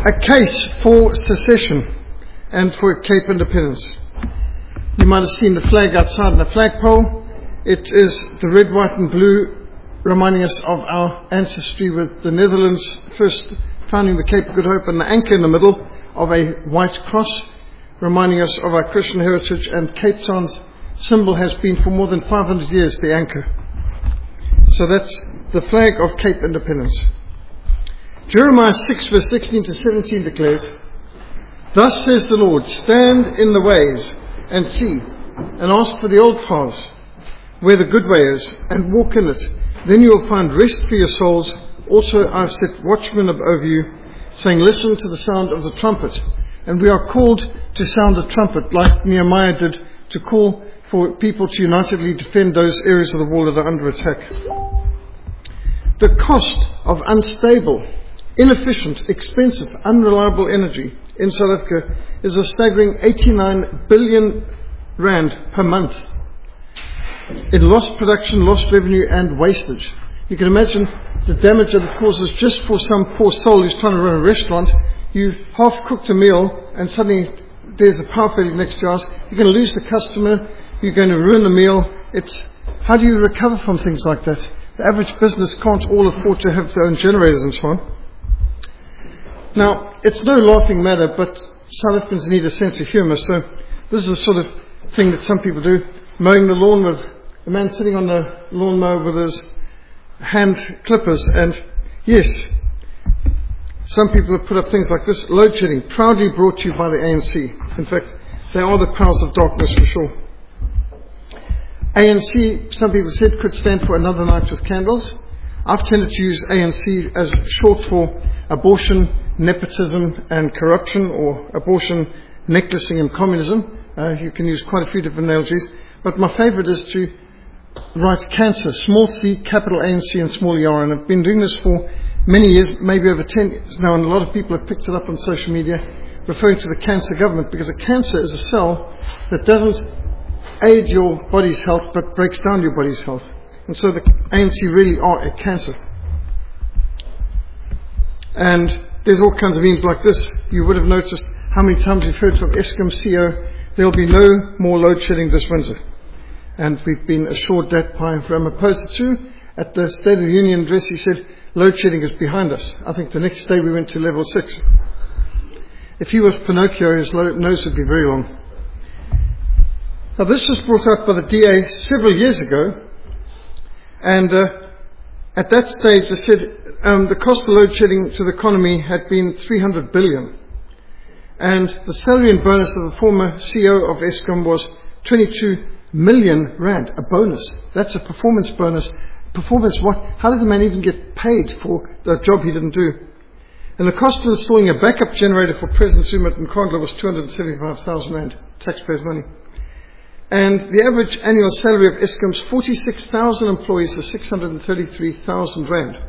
A case for secession and for Cape Independence. You might have seen the flag outside in the flagpole. It is the red, white and blue, reminding us of our ancestry with the Netherlands first founding the Cape of Good Hope, and the anchor in the middle of a white cross, reminding us of our Christian heritage. And Cape Town's symbol has been for more than 500 years the anchor. So that's the flag of Cape Independence. Jeremiah 6 verse 16 to 17 declares, "Thus says the Lord, stand in the ways and see, and ask for the old paths, where the good way is, and walk in it. Then you will find rest for your souls. Also I have set watchmen over you, saying, listen to the sound of the trumpet." And we are called to sound the trumpet, like Nehemiah did, to call for people to unitedly defend those areas of the wall that are under attack. The cost of unstable, inefficient, expensive, unreliable energy in South Africa is a staggering 89 billion rand per month in lost production, lost revenue and wastage. You can imagine the damage that it causes just for some poor soul who's trying to run a restaurant. You've half cooked a meal and suddenly there's a power failure next to yours. You're going to lose the customer, you're going to ruin the meal. How do you recover from things like that? The average business can't all afford to have their own generators and so on. Now, it's no laughing matter, but South Africans need a sense of humour, so this is the sort of thing that some people do. Mowing the lawn with a man sitting on the lawnmower with his hand clippers, and yes, some people have put up things like this. Load shedding, proudly brought to you by the ANC. In fact, they are the powers of darkness for sure. ANC, some people said, could stand for another night with candles. I've tended to use ANC as short for abortion, nepotism and corruption, or abortion, necklacing and communism. You can use quite a few different analogies. But my favourite is to write cancer, small c, capital ANC and small ER. And I've been doing this for many years, maybe over 10 years now, and a lot of people have picked it up on social media, referring to the cancer government, because a cancer is a cell that doesn't aid your body's health, but breaks down your body's health. And so the ANC really are a cancer. And there's all kinds of memes like this. You would have noticed how many times you've heard from Eskom CEO, there'll be no more load shedding this winter. And we've been assured that by Ramaphosa too. At the State of the Union address, he said, load shedding is behind us. I think the next day we went to level 6. If he was Pinocchio, his nose would be very long. Now, this was brought out by the DA several years ago, and at that stage they said the cost of load shedding to the economy had been 300 billion, and the salary and bonus of the former CEO of Eskom was 22 million rand, a bonus. That's a performance bonus. Performance what? How did the man even get paid for the job he didn't do? And the cost of installing a backup generator for President Zuma in Kondla was 275,000 rand, taxpayers' money. And the average annual salary of Eskom's 46,000 employees is 633,000 rand.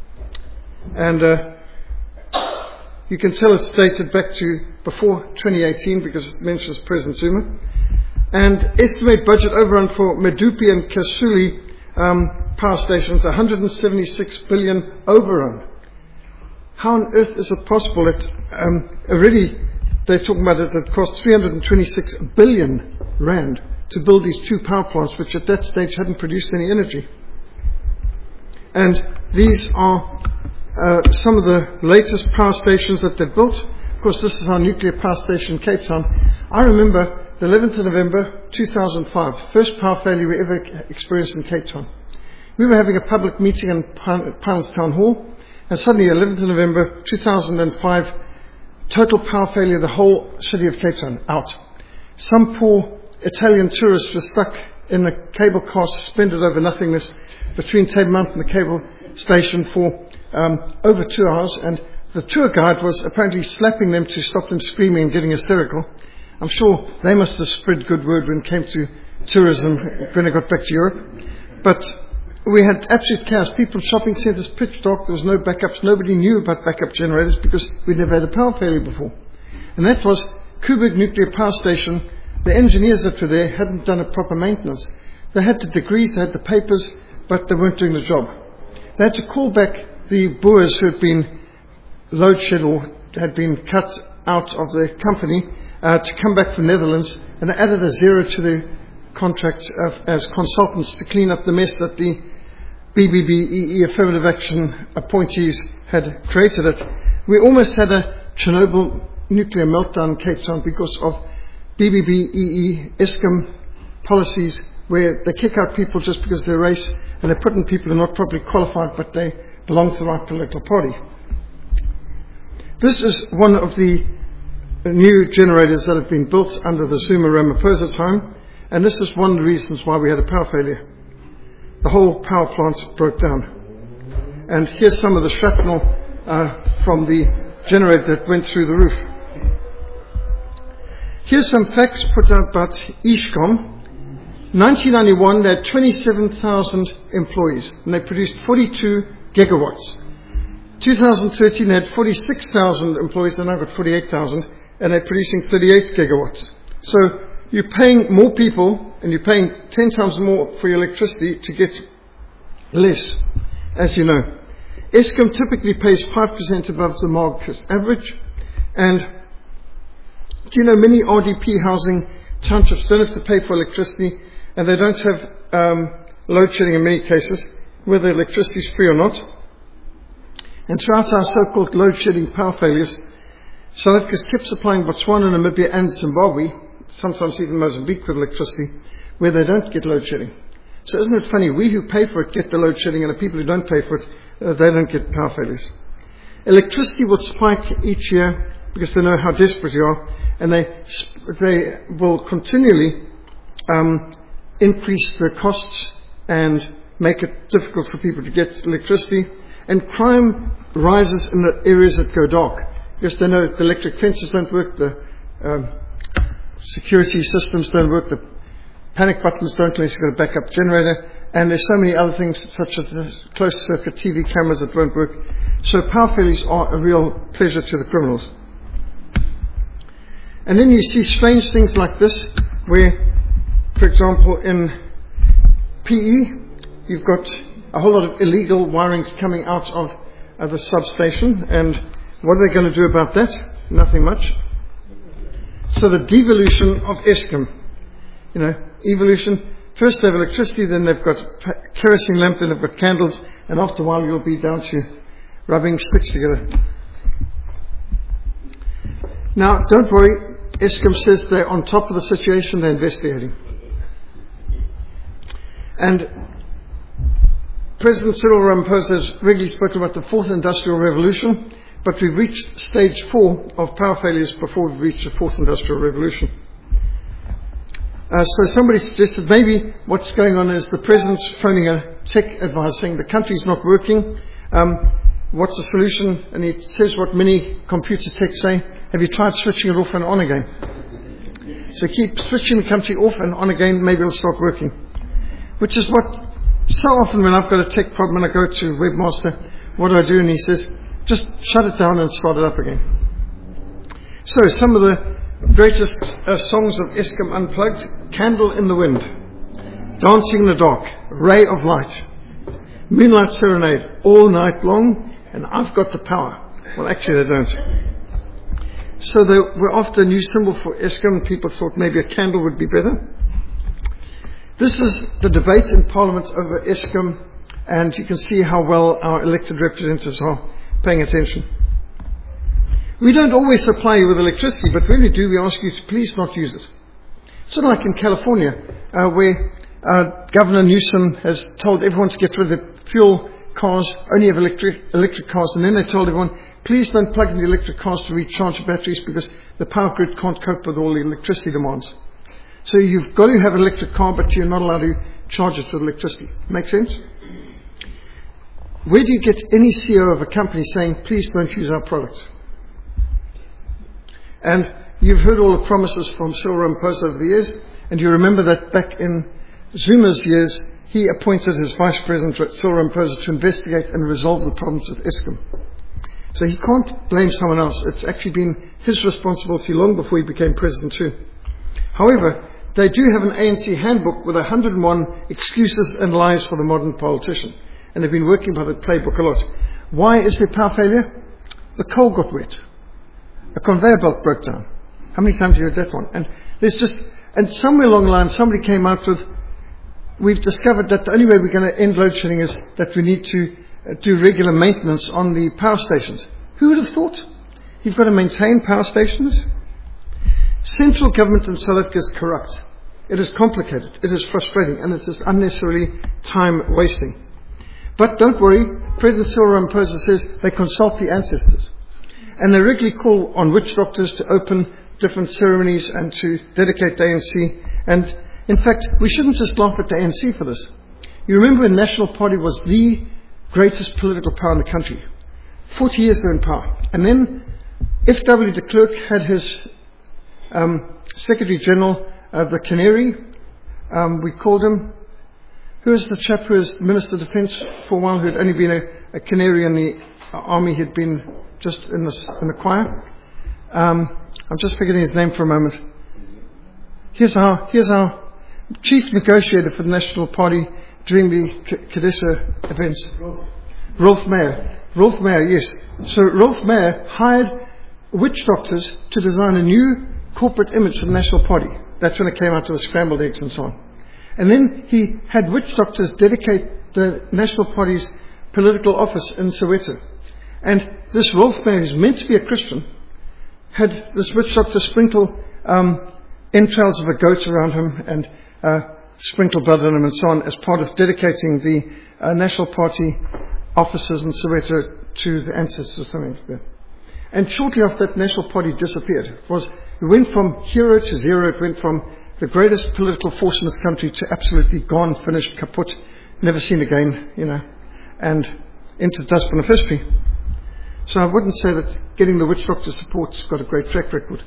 And you can tell it's dated back to before 2018 because it mentions President Zuma. And estimate budget overrun for Medupi and Kasuli power stations, 176 billion overrun. How on earth is it possible that already they're talking about it cost 326 billion rand to build these two power plants, which at that stage hadn't produced any energy. And these are some of the latest power stations that they've built. Of course, this is our nuclear power station in Cape Town. I remember the 11th of November 2005, first power failure we ever experienced in Cape Town. We were having a public meeting in Pinelands Town Hall, and suddenly 11th of November 2005, total power failure, the whole city of Cape Town out. Some poor Italian tourists were stuck in the cable car, suspended over nothingness between Table Mountain and the cable station for over 2 hours, and the tour guide was apparently slapping them to stop them screaming and getting hysterical. I'm sure they must have spread good word when it came to tourism when they got back to Europe. But we had absolute chaos. People in shopping centres, pitch dark, there was no backups. Nobody knew about backup generators because we'd never had a power failure before. And that was Koeberg Nuclear Power Station. The engineers that were there hadn't done a proper maintenance. They had the degrees, they had the papers, but they weren't doing the job. They had to call back the Boers who had been load shed or had been cut out of the company to come back from the Netherlands, and they added a zero to the contract as consultants to clean up the mess that the BBBEE affirmative action appointees had created it. We almost had a Chernobyl nuclear meltdown in Cape Town because of BBBEE Eskom policies where they kick out people just because of their race, and they put in people who are not properly qualified but they belong to the right political party. This is one of the new generators that have been built under the Zuma Ramaphosa time, and this is one of the reasons why we had a power failure. The whole power plant broke down. And here's some of the shrapnel from the generator that went through the roof. Here's some facts put out about Eskom. 1991, they had 27,000 employees, and they produced 42 gigawatts. 2013, they had 46,000 employees, they now got 48,000, and they're producing 38 gigawatts. So you're paying more people, and you're paying 10 times more for your electricity to get less, as you know. Eskom typically pays 5% above the market average, and do you know many RDP housing townships don't have to pay for electricity, and they don't have load shedding in many cases, whether electricity is free or not. And throughout our so-called load shedding power failures, South Africa's kept supplying Botswana, Namibia and Zimbabwe, sometimes even Mozambique with electricity, where they don't get load shedding. So isn't it funny, we who pay for it get the load shedding, and the people who don't pay for it, they don't get power failures. Electricity will spike each year because they know how desperate you are, and they will continually increase the costs and make it difficult for people to get electricity. And crime rises in the areas that go dark, because they know the electric fences don't work, the security systems don't work, the panic buttons don't unless you've got a backup generator, and there's so many other things such as the closed circuit TV cameras that won't work. So power failures are a real pleasure to the criminals. And then you see strange things like this, where, for example, in PE, you've got a whole lot of illegal wirings coming out of the substation, and what are they going to do about that? Nothing much. So the devolution of Eskom, evolution. First they have electricity, then they've got kerosene lamp, then they've got candles, and after a while you'll be down to rubbing sticks together. Now, don't worry, Eskom says they're on top of the situation, they're investigating. And President Cyril Ramaphosa has regularly spoken about the fourth industrial revolution, but we've reached stage 4 of power failures before we've reached the fourth industrial revolution. So somebody suggested maybe what's going on is the president's phoning a tech advisor saying the country's not working. What's the solution? And he says what many computer techs say: have you tried switching it off and on again? So keep switching the country off and on again, maybe it'll start working. Which is what, so often when I've got a tech problem and I go to Webmaster, what do I do? And he says, just shut it down and start it up again. So some of the greatest songs of Eskom Unplugged: Candle in the Wind, Dancing in the Dark, Ray of Light, Moonlight Serenade, All Night Long, and I've Got the Power. Well, actually they don't. So they were after a new symbol for Eskom. People thought maybe a candle would be better. This is the debate in Parliament over Eskom, and you can see how well our elected representatives are paying attention. We don't always supply you with electricity, but when we do, we ask you to please not use it. Sort of like in California, where Governor Newsom has told everyone to get rid of the fuel cars, only have electric cars, and then they told everyone, please don't plug in the electric cars to recharge the batteries because the power grid can't cope with all the electricity demands. So you've got to have an electric car, but you're not allowed to charge it with electricity. Make sense? Where do you get any CEO of a company saying, please don't use our product? And you've heard all the promises from Cyril Ramaphosa over the years, and you remember that back in Zuma's years, he appointed his Vice President, Cyril Ramaphosa, to investigate and resolve the problems with Eskom. So he can't blame someone else. It's actually been his responsibility long before he became President too. However, they do have an ANC handbook with 101 excuses and lies for the modern politician. And they've been working by the playbook a lot. Why is there power failure? The coal got wet. a conveyor belt broke down. How many times have you heard that one? And somewhere along the line somebody came out with, we've discovered that the only way we're going to end load shedding is that we need to do regular maintenance on the power stations. Who would have thought? You've got to maintain power stations? Central government in South Africa is corrupt. It is complicated, it is frustrating, and it is unnecessarily time wasting. But don't worry, President Cyril Ramaphosa says they consult the ancestors. And they regularly call on witch doctors to open different ceremonies and to dedicate the ANC. And in fact, we shouldn't just laugh at the ANC for this. You remember when National Party was the greatest political power in the country. 40 years they were in power. And then F.W. de Klerk had his Secretary General of the Canary. We called him. Who is the chap who was Minister of Defence for a while, who had only been a Canary in the army? He'd been just in the choir. I'm just forgetting his name for a moment. Here's our chief negotiator for the National Party during the Cadessa events. Rolf Meyer, yes. So Rolf Meyer hired witch doctors to design a new corporate image for the National Party. That's when it came out to the scrambled eggs and so on. And then he had witch doctors dedicate the National Party's political office in Soweto. And this Rolf Meyer, who's meant to be a Christian, had this witch doctor sprinkle entrails of a goat around him and sprinkle blood on him and so on as part of dedicating the National Party offices in Soweto to the ancestors or something like that. And shortly after that, National Party disappeared. It went from hero to zero. It went from the greatest political force in this country to absolutely gone, finished, kaput, never seen again, and into the dustbin of history. So I wouldn't say that getting the witch doctor support's got a great track record.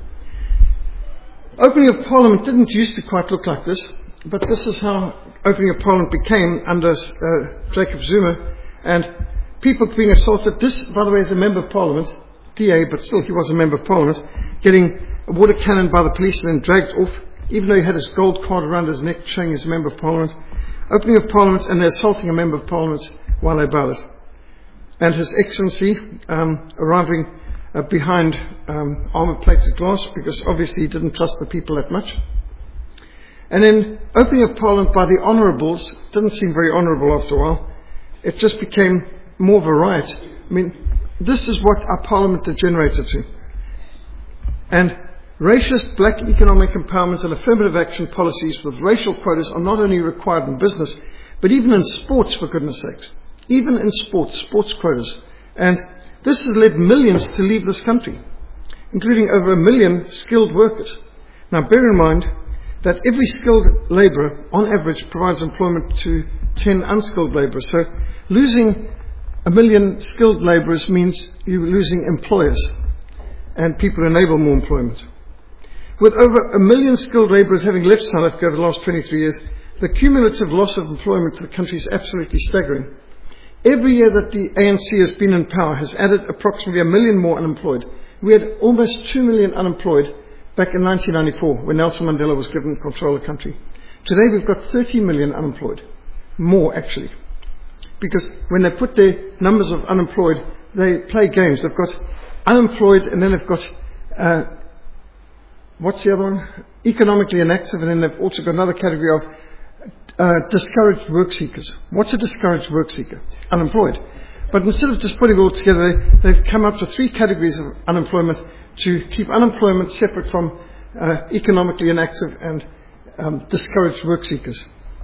Opening of Parliament didn't used to quite look like this, but this is how opening of Parliament became under Jacob Zuma, and people being assaulted. This, by the way, is a Member of Parliament, DA, but still he was a Member of Parliament, getting a water cannon by the police and then dragged off, even though he had his gold card around his neck showing he's a Member of Parliament. Opening of Parliament, and they're assaulting a Member of Parliament while they're about it. And His Excellency arriving behind armour-plated glass, because obviously he didn't trust the people that much. And then opening of Parliament by the honourables didn't seem very honourable after a while. It just became more of a riot. I mean, this is what our Parliament degenerated to. And racist black economic empowerment and affirmative action policies with racial quotas are not only required in business, but even in sports, for goodness sakes. Even in sports quotas. And this has led millions to leave this country, including over 1 million skilled workers. Now bear in mind that every skilled labourer, on average, provides employment to 10 unskilled labourers. So losing 1 million skilled labourers means you're losing employers and people who enable more employment. With over 1 million skilled labourers having left South Africa over the last 23 years, the cumulative loss of employment for the country is absolutely staggering. Every year that the ANC has been in power has added approximately 1 million more unemployed. We had almost 2 million unemployed back in 1994 when Nelson Mandela was given control of the country. Today we've got 30 million unemployed. More, actually. Because when they put their numbers of unemployed, they play games. They've got unemployed, and then they've got, what's the other one? Economically inactive, and then they've also got another category of discouraged work seekers. What's a discouraged work seeker? Unemployed. But instead of just putting it all together, they've come up with 3 categories of unemployment to keep unemployment separate from economically inactive and discouraged work seekers.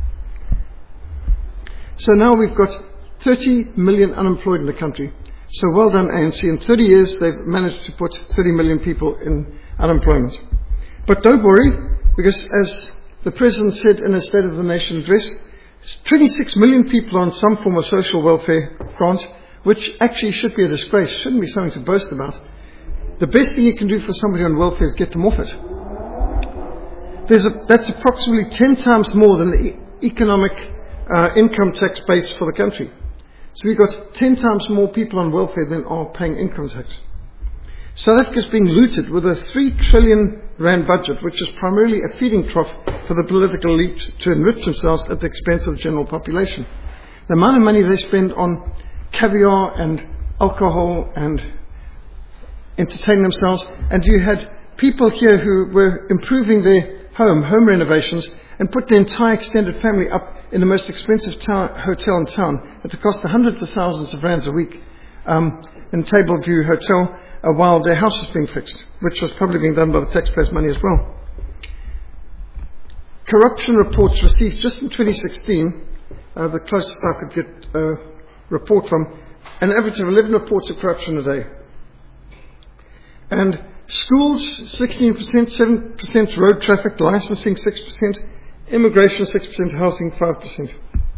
So now we've got 30 million unemployed in the country. So well done, ANC. In 30 years, they've managed to put 30 million people in unemployment. But don't worry, because as the President said in his State of the Nation address, 26 million people are on some form of social welfare grant, which actually should be a disgrace, shouldn't be something to boast about. The best thing you can do for somebody on welfare is get them off it. That's approximately 10 times more than the economic income tax base for the country. So we've got 10 times more people on welfare than are paying income tax. South Africa is being looted with a 3 trillion rand budget, which is primarily a feeding trough for the political elite to enrich themselves at the expense of the general population. The amount of money they spend on caviar and alcohol and entertain themselves, and you had people here who were improving their home renovations, and put their entire extended family up in the most expensive hotel in town at the cost of hundreds of thousands of rands a week in Tableview Hotel, while their house was being fixed, which was probably being done by the taxpayers' money as well. Corruption reports received just in 2016, the closest I could get a report from, an average of 11 reports of corruption a day. And schools, 16%, 7% road traffic, licensing 6%, immigration 6%, housing 5%.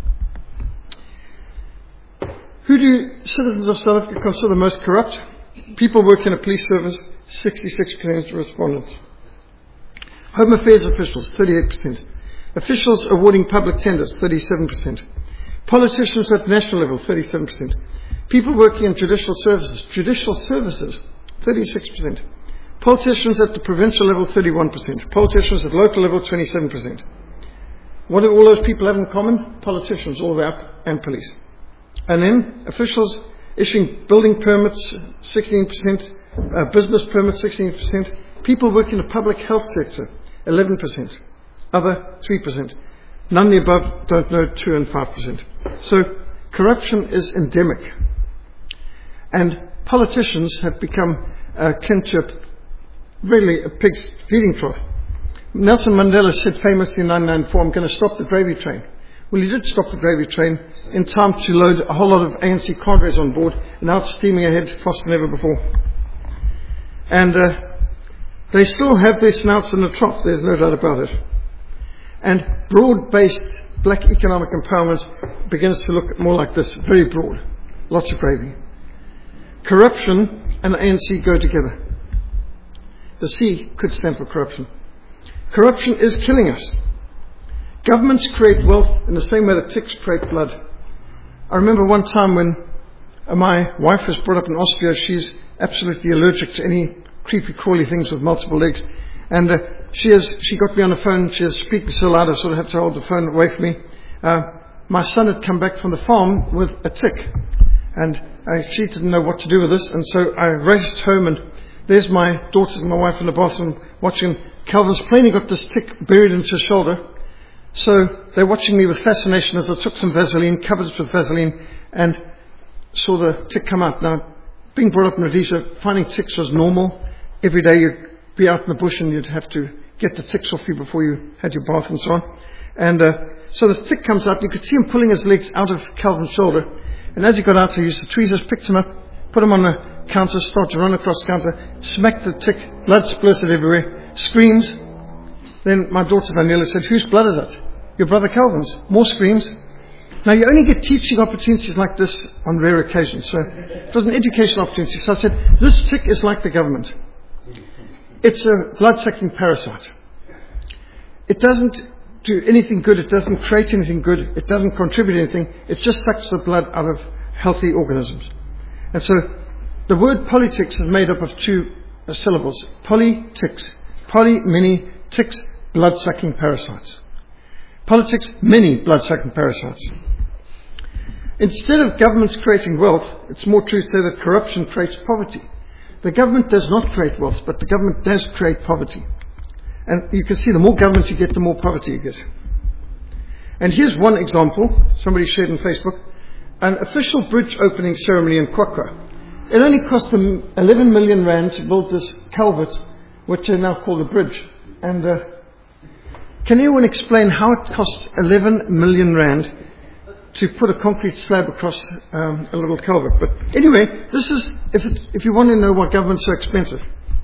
Who do citizens of South Africa consider most corrupt? People working in a police service, 66% of respondents. Home affairs officials, 38%. Officials awarding public tenders, 37%. Politicians at national level, 37%. People working in judicial services, 36%. Politicians at the provincial level, 31%. Politicians at local level, 27%. What do all those people have in common? Politicians, all the way up, and police. And then officials issuing building permits, 16%, business permits, 16%, people working in the public health sector, 11%, other 3%. None of the above, don't know, 2 and 5%. So corruption is endemic. And politicians have become akin to really a pig's feeding trough. Nelson Mandela said famously in 1994, I'm going to stop the gravy train. Well, he did stop the gravy train in time to load a whole lot of ANC cadres on board, and now it's steaming ahead faster than ever before. And they still have their snouts in the trough, there's no doubt about it. And broad-based black economic empowerment begins to look more like this, very broad, lots of gravy. Corruption and the ANC go together. The C could stand for corruption. Corruption is killing us. Governments create wealth in the same way that ticks create blood. I remember one time when my wife was brought up in Austria. She's absolutely allergic to any creepy crawly things with multiple legs. And she got me on the phone. She was speaking so loud I sort of had to hold the phone away from me. My son had come back from the farm with a tick. And she didn't know what to do with this. And so I raced home, and there's my daughters and my wife in the bathroom watching. Calvin's plainly got this tick buried into his shoulder. So they're watching me with fascination as I took some Vaseline, covered it with Vaseline, and saw the tick come out. Now, being brought up in Rhodesia, finding ticks was normal. Every day you'd be out in the bush and you'd have to get the ticks off you before you had your bath and so on. And so the tick comes out. You could see him pulling his legs out of Calvin's shoulder. And as he got out, he used the tweezers, picked him up, put him on the counter, started to run across the counter, smacked the tick, blood splurted everywhere, screams. Then my daughter Daniela said, "Whose blood is that?" "Your brother Calvin's." More screams. Now you only get teaching opportunities like this on rare occasions. So it was an educational opportunity. So I said, this tick is like the government. It's a blood-sucking parasite. It doesn't do anything good. It doesn't create anything good. It doesn't contribute anything. It just sucks the blood out of healthy organisms. And so the word politics is made up of 2 syllables. Poly-ticks. Poly, many, ticks, blood-sucking parasites. Politics, many blood-sucking parasites. Instead of governments creating wealth, it's more true to say that corruption creates poverty. The government does not create wealth, but the government does create poverty. And you can see the more government you get, the more poverty you get. And here's one example, somebody shared on Facebook, an official bridge opening ceremony in Kwakwa. It only cost them 11 million rand to build this culvert, which they now call the bridge. And can anyone explain how it costs 11 million rand to put a concrete slab across a little culvert? But anyway, this is, if you want to know why government's so expensive.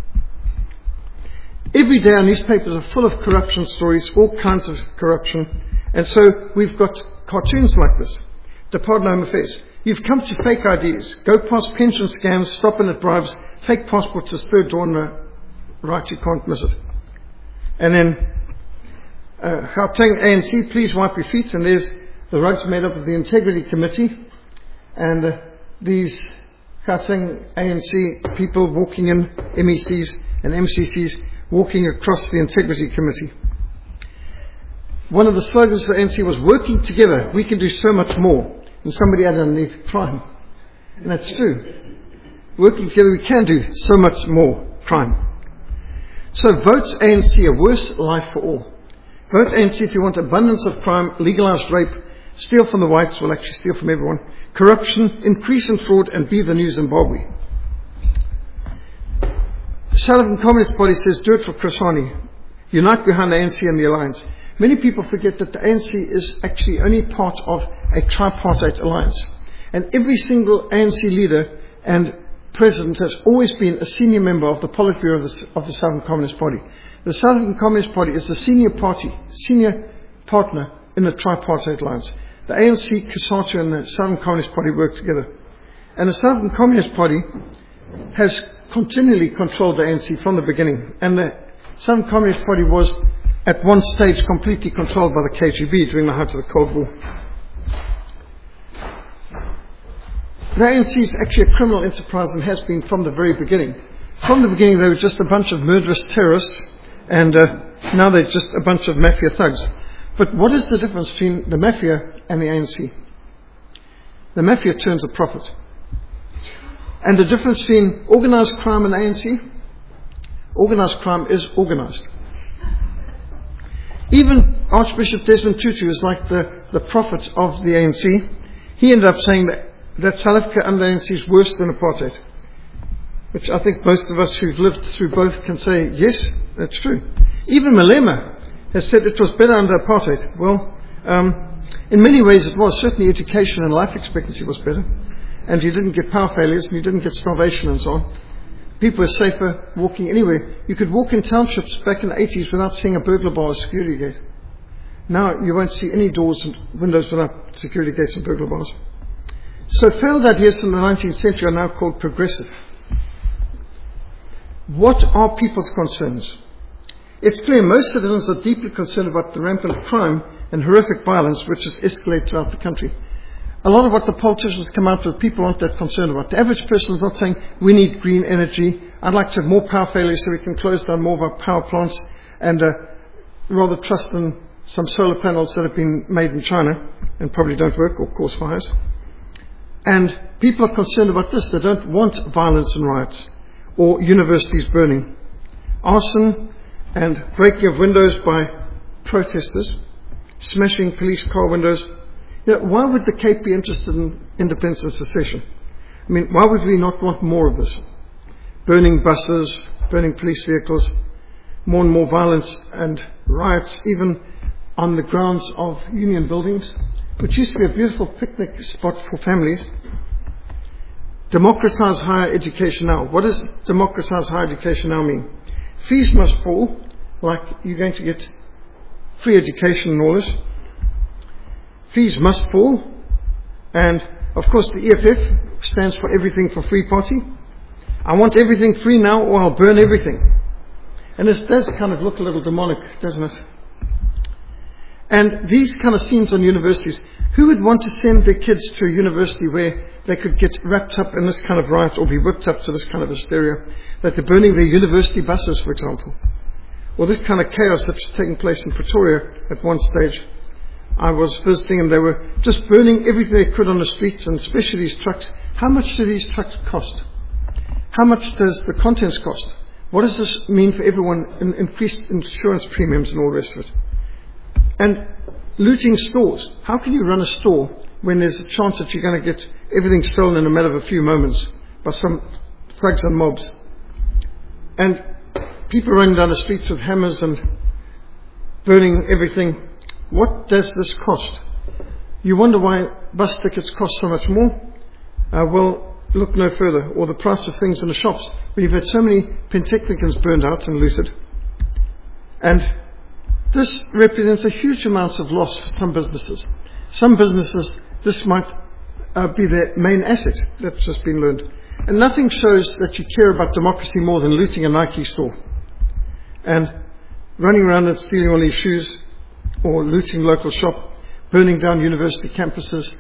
Every day our newspapers are full of corruption stories, all kinds of corruption. And so we've got cartoons like this. Department of Home Affairs. You've come to fake IDs. Go past pension scams, stop in at bribes. Fake passports is third door on the right, you can't miss it. And then Gauteng ANC, please wipe your feet. And there's the rugs made up of the Integrity Committee. And these Gauteng ANC people walking in, MECs and MCCs, walking across the Integrity Committee. One of the slogans of the ANC was, working together, we can do so much more. And somebody added underneath, crime. And that's true. working together, we can do so much more crime. So vote ANC, a worse life for all. Vote ANC if you want abundance of crime, legalized rape, steal from the whites, well actually steal from everyone, corruption, increase in fraud, and be the new Zimbabwe. The South African Communist Party says, do it for Khosana. Unite behind the ANC and the alliance. Many people forget that the ANC is actually only part of a tripartite alliance. And every single ANC leader and president has always been a senior member of the Politburo of the Southern Communist Party. The South African Communist Party is the senior partner in the tripartite alliance. The ANC, COSATU and the Southern Communist Party work together. And the Southern Communist Party has continually controlled the ANC from the beginning. And the Southern Communist Party was at one stage completely controlled by the KGB during the height of the Cold War. The ANC is actually a criminal enterprise and has been from the very beginning. From the beginning they were just a bunch of murderous terrorists, and now they're just a bunch of mafia thugs. But what is the difference between the mafia and the ANC? The mafia turns a profit. And the difference between organized crime and ANC? Organized crime is organized. Even Archbishop Desmond Tutu is like the prophet of the ANC. He ended up saying that South Africa under ANC is worse than apartheid, which I think most of us who've lived through both can say, yes, that's true. Even Malema has said it was better under apartheid. Well, in many ways it was. Certainly education and life expectancy was better. And you didn't get power failures and you didn't get starvation and so on. People were safer walking anywhere. You could walk in townships back in the 80s without seeing a burglar bar or security gate. Now you won't see any doors and windows without security gates and burglar bars. So failed ideas from the 19th century are now called progressive. What are people's concerns? It's clear most citizens are deeply concerned about the rampant crime and horrific violence which has escalated throughout the country. A lot of what the politicians come out with, people aren't that concerned about. The average person is not saying, we need green energy, I'd like to have more power failures so we can close down more of our power plants, and rather trust in some solar panels that have been made in China and probably don't work or cause fires. And people are concerned about this. They don't want violence and riots or universities burning. Arson and breaking of windows by protesters, smashing police car windows. You know, why would the Cape be interested in independence and secession? I mean, why would we not want more of this? Burning buses, burning police vehicles, more and more violence and riots, even on the grounds of union buildings, which used to be a beautiful picnic spot for families. Democratize higher education now. What does democratize higher education now mean? Fees must fall, like you're going to get free education and all this. Fees must fall, and of course the EFF stands for Everything for Free Party. I want everything free now or I'll burn everything. And this does kind of look a little demonic, doesn't it? And these kind of scenes on universities, who would want to send their kids to a university where they could get wrapped up in this kind of riot or be whipped up to this kind of hysteria, that they're burning their university buses, for example? Or this kind of chaos that's taking place in Pretoria at one stage. I was visiting and they were just burning everything they could on the streets, and especially these trucks. How much do these trucks cost? How much does the contents cost? What does this mean for everyone in increased insurance premiums and all the rest of it? And looting stores. How can you run a store when there's a chance that you're going to get everything stolen in a matter of a few moments by some thugs and mobs? And people running down the streets with hammers and burning everything. What does this cost? You wonder why bus tickets cost so much more? Well, look no further. Or the price of things in the shops. We've had so many Pentechnicons burned out and looted. And this represents a huge amount of loss for some businesses. Some businesses, this might be their main asset. That's just been learned. And nothing shows that you care about democracy more than looting a Nike store. And running around and stealing all these shoes, or looting local shop, burning down university campuses,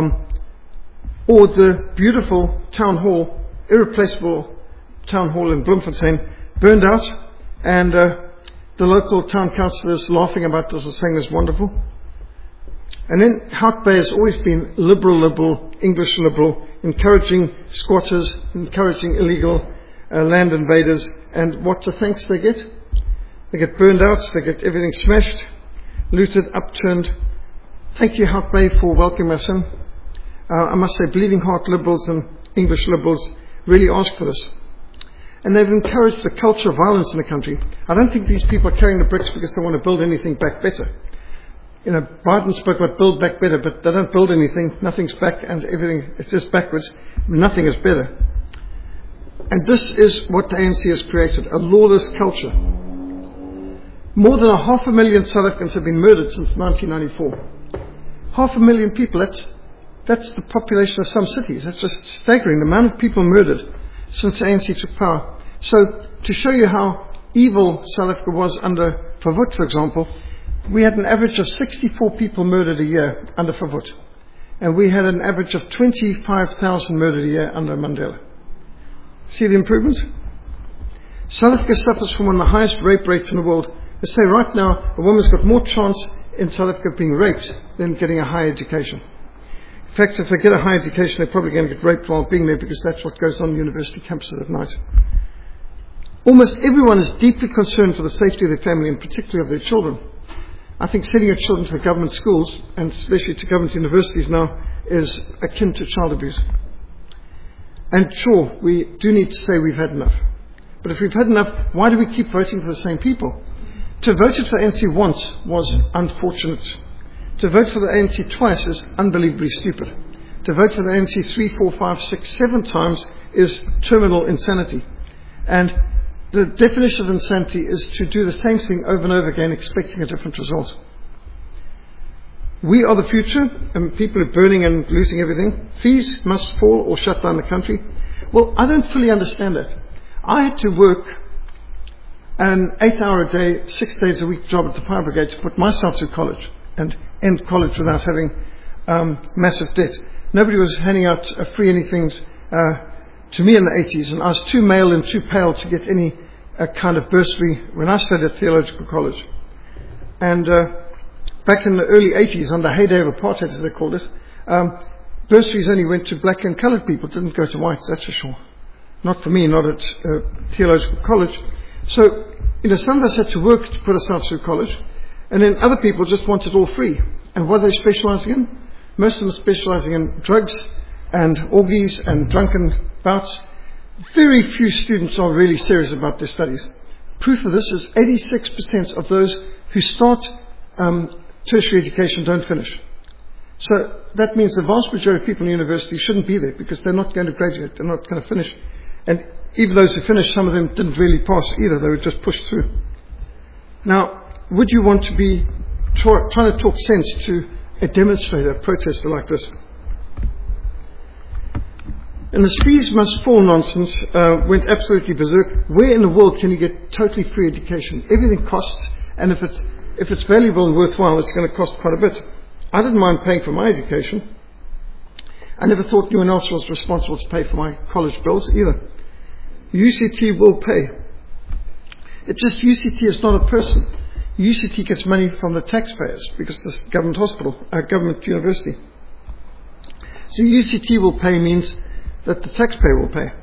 or the beautiful town hall, irreplaceable town hall in Bloemfontein, burned out, and the local town councillors laughing about this and saying it's wonderful. And then Hout Bay has always been liberal, English liberal, encouraging squatters, encouraging illegal land invaders. And what's the thanks they get? They get burned out, they get everything smashed, looted, upturned. Thank you, Hout Bay, for welcoming us in. I must say, Bleeding Heart liberals and English liberals really asked for this. And they've encouraged the culture of violence in the country. I don't think these people are carrying the bricks because they want to build anything back better. You know, Biden spoke about build back better, but they don't build anything. Nothing's back and everything, it's just backwards. Nothing is better. And this is what the ANC has created, a lawless culture. More than 500,000 South Africans have been murdered since 1994. 500,000 people, that's the population of some cities. That's just staggering, the amount of people murdered since the ANC took power. So, to show you how evil South Africa was under Verwoerd, for example, we had an average of 64 people murdered a year under Verwoerd. And we had an average of 25,000 murdered a year under Mandela. See the improvement? South Africa suffers from one of the highest rape rates in the world. They say right now a woman's got more chance in South Africa of being raped than getting a higher education. In fact, if they get a higher education, they're probably going to get raped while being there because that's what goes on university campuses at night. Almost everyone is deeply concerned for the safety of their family and particularly of their children. I think sending your children to the government schools, and especially to government universities now, is akin to child abuse. And sure, we do need to say we've had enough. But if we've had enough, why do we keep voting for the same people? To vote for the ANC once was unfortunate. To vote for the ANC twice is unbelievably stupid. To vote for the ANC 3, 4, 5, 6, 7 times is terminal insanity. And the definition of insanity is to do the same thing over and over again, expecting a different result. We are the future, and people are burning and losing everything. Fees must fall or shut down the country. Well, I don't fully understand that. I had to work an 8-hour-a-day, 6 days a week job at the fire brigade to put myself through college and end college without having massive debt. Nobody was handing out free anythings to me in the 80s, and I was too male and too pale to get any kind of bursary when I studied at theological college. And back in the early 80s, on the heyday of apartheid, as they called it, bursaries only went to black and coloured people, didn't go to whites, that's for sure. Not for me, not at theological college. So, you know, some of us had to work to put ourselves through college, and then other people just wanted all free. And what are they specialising in? Most of them are specialising in drugs and orgies and drunken bouts. Very few students are really serious about their studies. Proof of this is 86% of those who start tertiary education don't finish. So that means the vast majority of people in university shouldn't be there because they're not going to graduate, they're not going to finish. And even those who finished, some of them didn't really pass either, they were just pushed through. Now, would you want to be trying to talk sense to a demonstrator, a protester like this? And this fees must fall nonsense went absolutely berserk. Where in the world can you get totally free education? Everything costs, and if it's valuable and worthwhile, it's going to cost quite a bit. I didn't mind paying for my education. I never thought anyone else was responsible to pay for my college bills either. UCT will pay. It's just UCT is not a person. UCT gets money from the taxpayers because it's a government hospital, a government university. So UCT will pay means that the taxpayer will pay.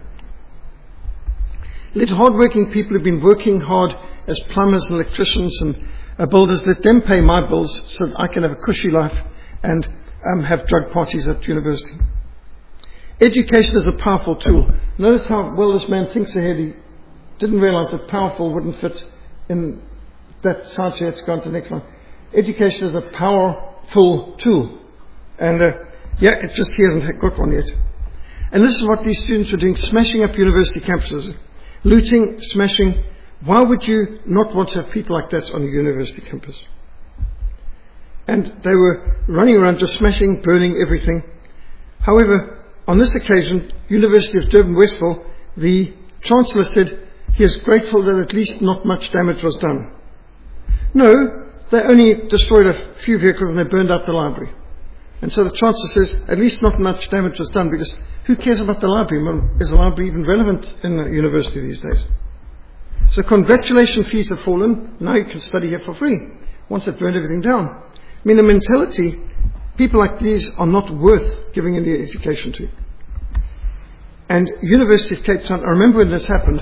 Let hard-working people who've been working hard as plumbers and electricians and builders, let them pay my bills so that I can have a cushy life and have drug parties at university. Education is a powerful tool. Notice how well this man thinks ahead. He didn't realize that powerful wouldn't fit in that slide. Let's go on to the next one. Education is a powerful tool. And it just he hasn't got one yet. And this is what these students were doing, smashing up university campuses, looting, smashing. Why would you not want to have people like that on a university campus? And they were running around just smashing, burning everything. However, on this occasion, University of Durban-Westville, the Chancellor said he is grateful that at least not much damage was done. No, they only destroyed a few vehicles and they burned out the library. And so the Chancellor says, at least not much damage was done, because who cares about the library? Well, is the library even relevant in the university these days? So congratulations, fees have fallen. Now you can study here for free, once they've burned everything down. I mean, the mentality People like these are not worth giving any education to. And University of Cape Town, I remember when this happened,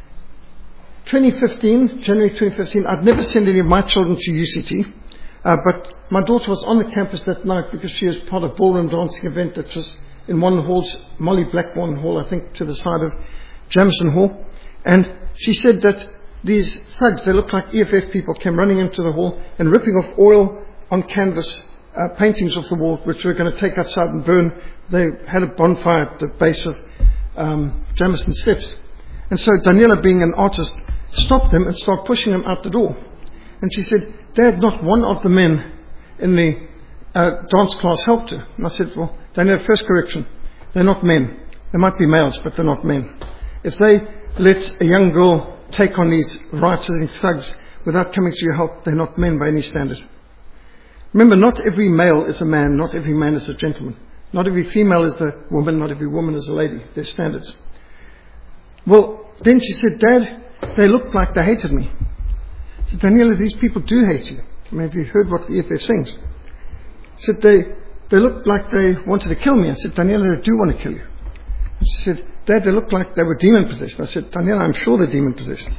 January 2015, I'd never sent any of my children to UCT, but my daughter was on the campus that night because she was part of a ballroom dancing event that was in one hall, Molly Blackburn Hall, I think, to the side of Jameson Hall. And she said that these thugs, they looked like EFF people, came running into the hall and ripping off oil on canvas, paintings off the wall, which we were going to take outside and burn. They had a bonfire at the base of Jameson Steps. And so Daniela, being an artist, stopped them and started pushing them out the door. And she said, Dad, not one of the men in the dance class helped her. And I said, well, Daniela, first correction, they're not men. They might be males, but they're not men. If they let a young girl take on these rioters and thugs without coming to your help, they're not men by any standard. Remember, not every male is a man, not every man is a gentleman. Not every female is a woman, not every woman is a lady. There's standards. Well, then she said, Dad, they looked like they hated me. I said, Daniela, these people do hate you. Maybe you heard what the EFF sings. She said, they looked like they wanted to kill me. I said, Daniela, they do want to kill you. And she said, Dad, they looked like they were demon-possessed. I said, Daniela, I'm sure they're demon-possessed.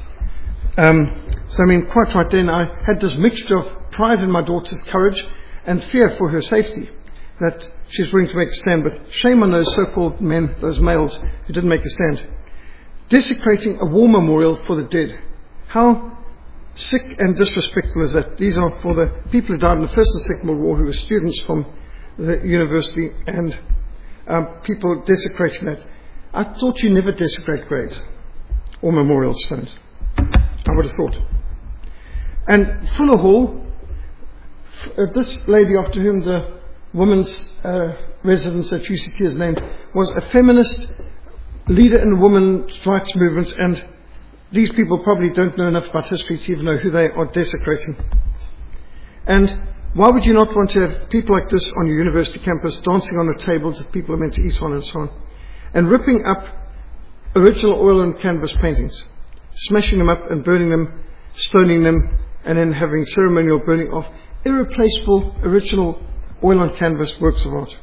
Quite right then, I had this mixture of pride in my daughter's courage and fear for her safety, that she's willing to make a stand. But shame on those so-called men, those males, who didn't make a stand. Desecrating a war memorial for the dead. How sick and disrespectful is that? These are for the people who died in the First and Second World War, who were students from the university, and people desecrating that. I thought you never desecrate graves or memorial stones. I would have thought. And Fuller Hall, this lady after whom the women's residence at UCT is named, was a feminist leader in the women's rights movement, and these people probably don't know enough about history to even know who they are desecrating. And why would you not want to have people like this on your university campus dancing on the tables that people are meant to eat on and so on, and ripping up original oil and canvas paintings, smashing them up and burning them, stoning them, and then having ceremonial burning of irreplaceable original oil on canvas works of art?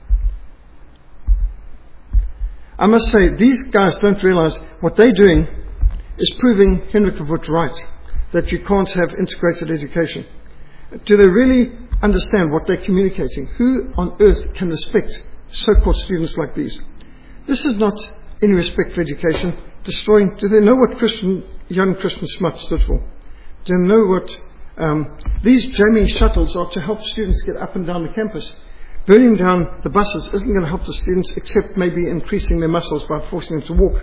I must say, these guys don't realize what they're doing is proving Hendrik de Wit right, that you can't have integrated education. Do they really understand what they're communicating? Who on earth can respect so-called students like these? This is not any respect for education. Destroying. Do they know what young Christian smut stood for? Do they know what these jamming shuttles are to help students get up and down the campus? Burning down the buses isn't going to help the students, except maybe increasing their muscles by forcing them to walk.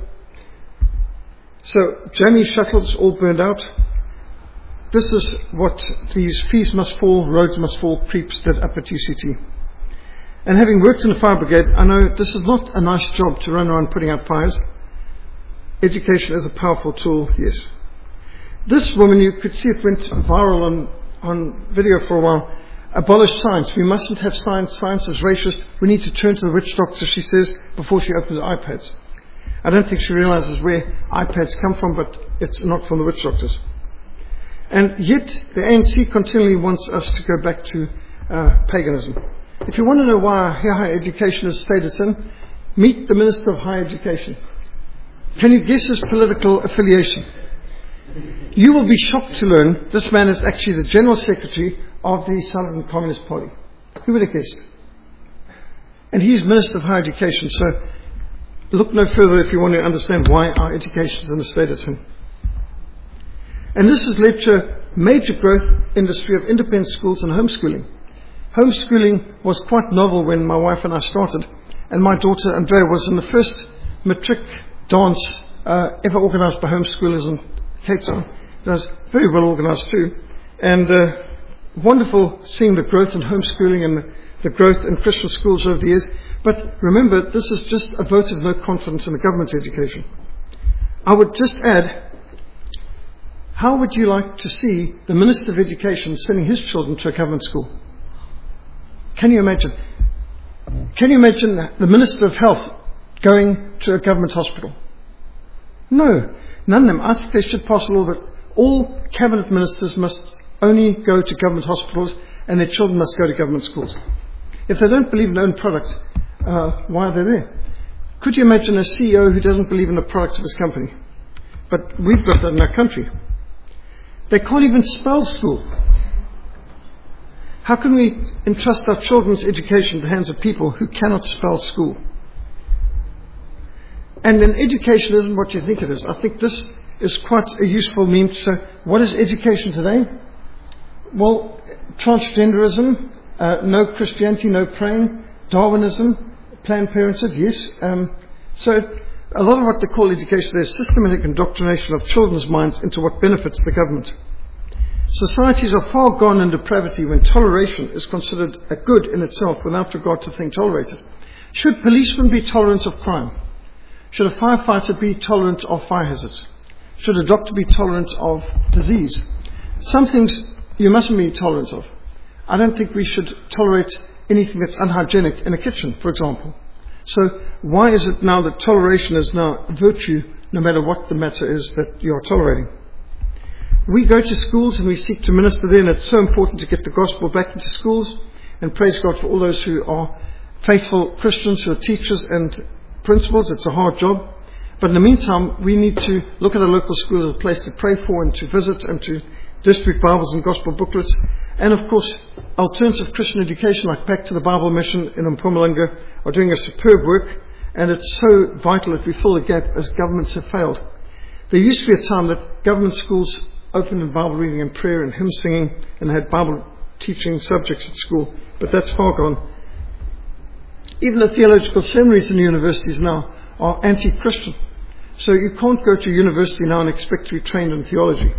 So, jamming shuttles all burned out. This is what these fees must fall, roads must fall creeps did up at UCT. And having worked in the fire brigade, I know this is not a nice job to run around putting out fires. Education is a powerful tool, yes. This woman, you could see it went viral on video for a while, abolished science. We mustn't have science. Science is racist. We need to turn to the witch doctor, she says, before she opens iPads. I don't think she realizes where iPads come from, but it's not from the witch doctors. And yet, the ANC continually wants us to go back to paganism. If you want to know why higher education has stayed its in, meet the Minister of Higher Education. Can you guess his political affiliation? You will be shocked to learn this man is actually the General Secretary of the South African Communist Party. Who would have guessed? And he's Minister of Higher Education, so look no further if you want to understand why our education is in the state it's in. And this has led to a major growth industry of independent schools and homeschooling. Homeschooling was quite novel when my wife and I started, and my daughter Andrea was in the first matric dance ever organised by homeschoolers in Cape Town. It was very well organised too, and wonderful seeing the growth in homeschooling and the growth in Christian schools over the years. But remember, this is just a vote of no confidence in the government's education. I would just add, how would you like to see the Minister of Education sending his children to a government school? Can you imagine? Can you imagine the Minister of Health going to a government hospital? No, none of them. I think they should pass a law that all cabinet ministers must only go to government hospitals and their children must go to government schools. If they don't believe in their own product, why are they there? Could you imagine a CEO who doesn't believe in the product of his company? But we've got that in our country. They can't even spell school. How can we entrust our children's education in the hands of people who cannot spell school? And then education isn't what you think it is. I think this is quite a useful meme to show what is education today? Well, transgenderism, no Christianity, no praying, Darwinism, Planned Parenthood, yes. So a lot of what they call education is systematic indoctrination of children's minds into what benefits the government. Societies are far gone in depravity when toleration is considered a good in itself without regard to the thing tolerated. Should policemen be tolerant of crime? Should a firefighter be tolerant of fire hazards? Should a doctor be tolerant of disease? Some things you mustn't be tolerant of. I don't think we should tolerate anything that's unhygienic in a kitchen, for example. So why is it now that toleration is now virtue, no matter what the matter is that you are tolerating? We go to schools and we seek to minister there, and it's so important to get the gospel back into schools, and praise God for all those who are faithful Christians, who are teachers and principals. It's a hard job. But in the meantime, we need to look at our local schools as a place to pray for and to visit and to distribute Bibles and gospel booklets. And of course, alternative Christian education like Back to the Bible Mission in Mpumalanga are doing a superb work. And it's so vital that we fill the gap as governments have failed. There used to be a time that government schools opened in Bible reading and prayer and hymn singing and had Bible teaching subjects at school. But that's far gone. Even the theological seminaries and universities now are anti-Christian. So you can't go to university now and expect to be trained in theology.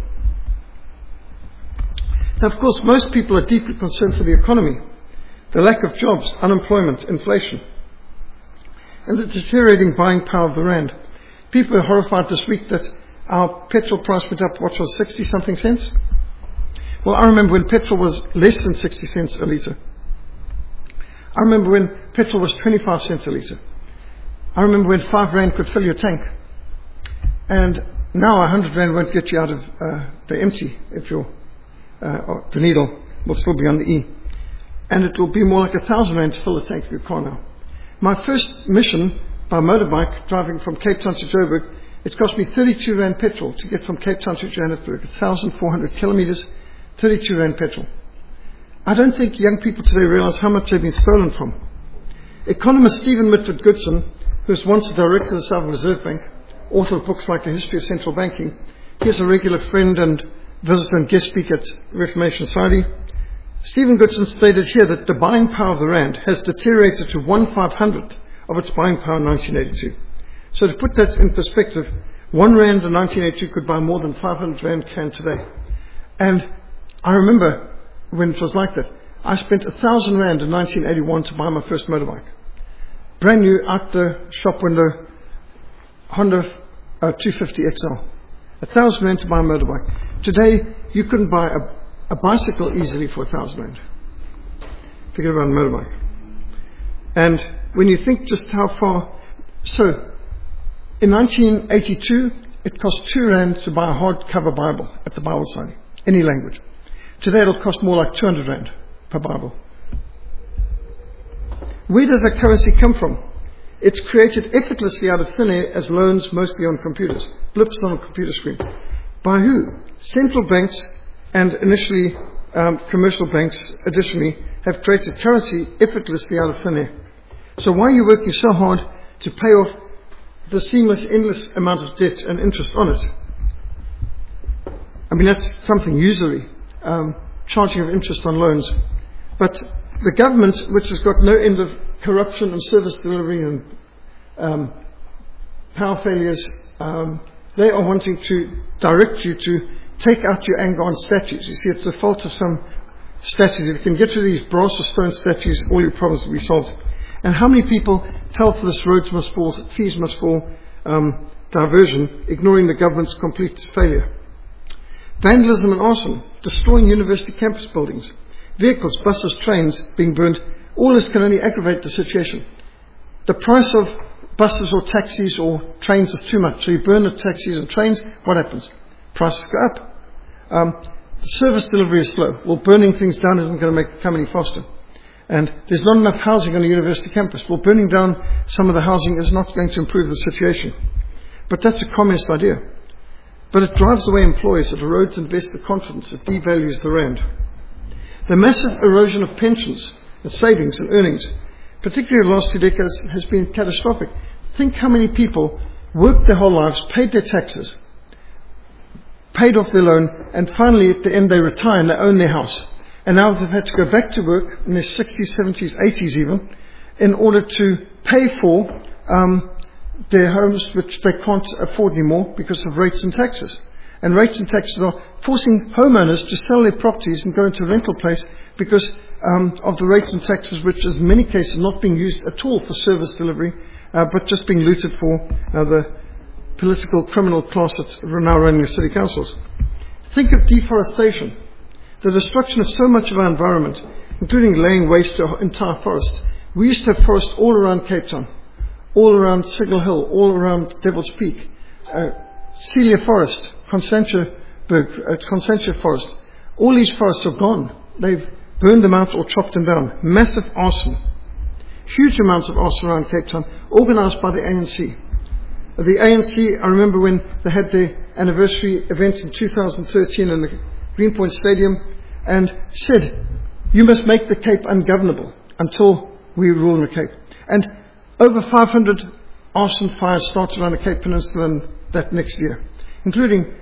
Now, of course, most people are deeply concerned for the economy, the lack of jobs, unemployment, inflation, and the deteriorating buying power of the rand. People are horrified this week that our petrol price went up, what was 60-something cents? Well, I remember when petrol was less than 60 cents a litre. I remember when petrol was 25 cents a litre. I remember when 5 rand could fill your tank. And now 100 rand won't get you out of the empty if you're, the needle will still be on the E. And it will be more like 1,000 rand to fill the tank of your car now. My first mission by motorbike, driving from Cape Town to Joburg, it cost me 32 rand petrol to get from Cape Town to Johannesburg, 1,400 kilometres, 32 rand petrol. I don't think young people today realise how much they've been stolen from. Economist Stephen Mitford Goodson, who was once the director of the Southern Reserve Bank, author of books like The History of Central Banking, he's a regular friend and visitor and guest speaker at Reformation Society. Stephen Goodson stated here that the buying power of the rand has deteriorated to 1/500th of its buying power in 1982. So to put that in perspective, 1 rand in 1982 could buy more than 500 rand can today. And I remember when it was like that, I spent 1,000 rand in 1981 to buy my first motorbike. Brand new, out the shop window, Honda 250 XL. 1,000 rand to buy a motorbike. Today, you couldn't buy a bicycle easily for 1,000 rand. Forget about a motorbike. And when you think just how far... So, in 1982, it cost 2 rand to buy a hardcover Bible at the Bible Society, any language. Today it'll cost more like 200 rand per Bible. Where does that currency come from? It's created effortlessly out of thin air as loans, mostly on computers, blips on a computer screen. By who? Central banks and initially commercial banks, additionally, have created currency effortlessly out of thin air. So why are you working so hard to pay off the seamless, endless amount of debt and interest on it? I mean, that's something usury, charging of interest on loans. But the government, which has got no end of corruption and service delivery and power failures, they are wanting to direct you to take out your anger on statues. You see, it's the fault of some statues. If you can get rid of these brass or stone statues, all your problems will be solved. And how many people fell for this roads must fall, fees must fall diversion, ignoring the government's complete failure? Vandalism and arson, destroying university campus buildings, vehicles, buses, trains being burned. All this can only aggravate the situation. The price of buses or taxis or trains is too much. So you burn the taxis and trains, what happens? Prices go up. The service delivery is slow. Well, burning things down isn't going to make it come any faster. And there's not enough housing on a university campus. Well, burning down some of the housing is not going to improve the situation. But that's a communist idea. But it drives away employees, it erodes investor confidence, it devalues the rand. The massive erosion of pensions and savings and earnings, particularly the last 2 decades, has been catastrophic. Think how many people worked their whole lives, paid their taxes, paid off their loan, and finally at the end they retire and they own their house. And now they've had to go back to work in their 60s, 70s, 80s even, in order to pay for their homes which they can't afford anymore because of rates and taxes. And rates and taxes are forcing homeowners to sell their properties and go into a rental place because of the rates and taxes, which in many cases are not being used at all for service delivery, but just being looted for the political criminal class that's now running the city councils. Think of deforestation, the destruction of so much of our environment, including laying waste to our entire forest. We used to have forest all around Cape Town, all around Signal Hill, all around Devil's Peak, Celia Forest, Constantia Forest. All these forests are gone. They've burned them out or chopped them down. Massive arson. Huge amounts of arson around Cape Town, organised by the ANC. The ANC, I remember when they had their anniversary event in 2013 in the Greenpoint Stadium, and said, you must make the Cape ungovernable until we rule in the Cape. And over 500 arson fires started around the Cape Peninsula in that next year, including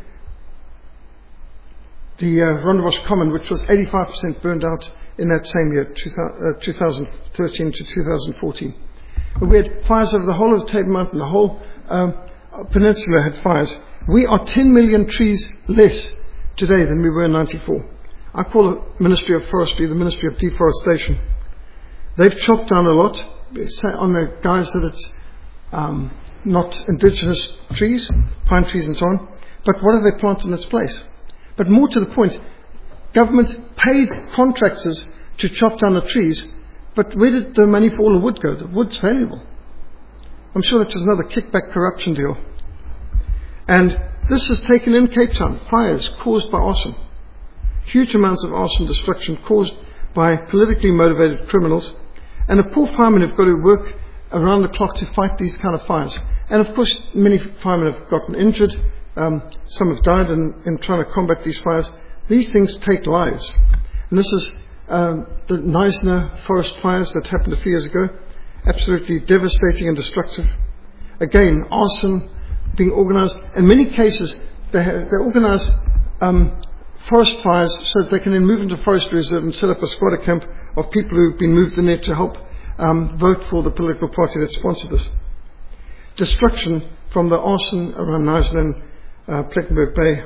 the Rondebosch Common, which was 85% burned out in that same year, 2013 to 2014. But we had fires over the whole of the Table Mountain, the whole peninsula had fires. We are 10 million trees less today than we were in 94. I call the Ministry of Forestry the Ministry of Deforestation. They've chopped down a lot on the guise that it's not indigenous trees, pine trees and so on. But what have they planted in its place? But more to the point, government paid contractors to chop down the trees, but where did the money for all the wood go? The wood's valuable. I'm sure that was another kickback corruption deal. And this has taken in Cape Town, fires caused by arson. Huge amounts of arson destruction caused by politically motivated criminals. And the poor firemen have got to work around the clock to fight these kind of fires. And of course, many firemen have gotten injured. Some have died in trying to combat these fires. These things take lives. And this is the Knysna forest fires that happened a few years ago. Absolutely devastating and destructive. Again, arson being organised. In many cases, they organise forest fires so that they can then move into forest reserve and set up a squatter camp of people who've been moved in there to help vote for the political party that sponsored this. Destruction from the arson around Knysna and Plettenberg Bay.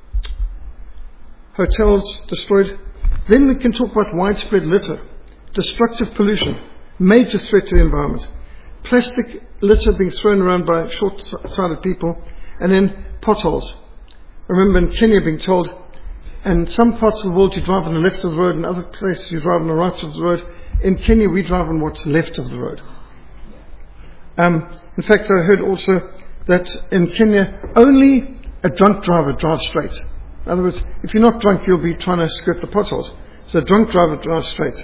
Hotels destroyed. Then we can talk about widespread litter, destructive pollution, major threat to the environment, plastic litter being thrown around by short-sighted people, and then potholes. I remember in Kenya being told, in some parts of the world you drive on the left of the road, in other places you drive on the right of the road. In Kenya we drive on what's left of the road. In fact, I heard also that in Kenya only a drunk driver drives straight. In other words, if you're not drunk, you'll be trying to skirt the potholes. So a drunk driver drives straight.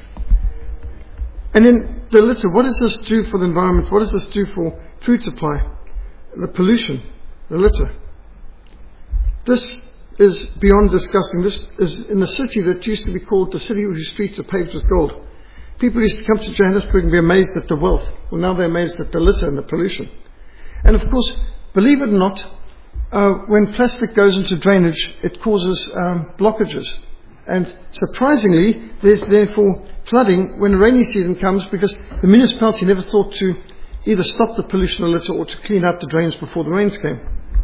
And then the litter, what does this do for the environment? What does this do for food supply? The pollution, the litter. This is beyond discussing. This is in a city that used to be called the city whose streets are paved with gold. People used to come to Johannesburg and be amazed at the wealth. Well, now they're amazed at the litter and the pollution. And of course, believe it or not, when plastic goes into drainage, it causes blockages. And surprisingly, there's therefore flooding when the rainy season comes because the municipality never thought to either stop the pollution or litter or to clean out the drains before the rains came.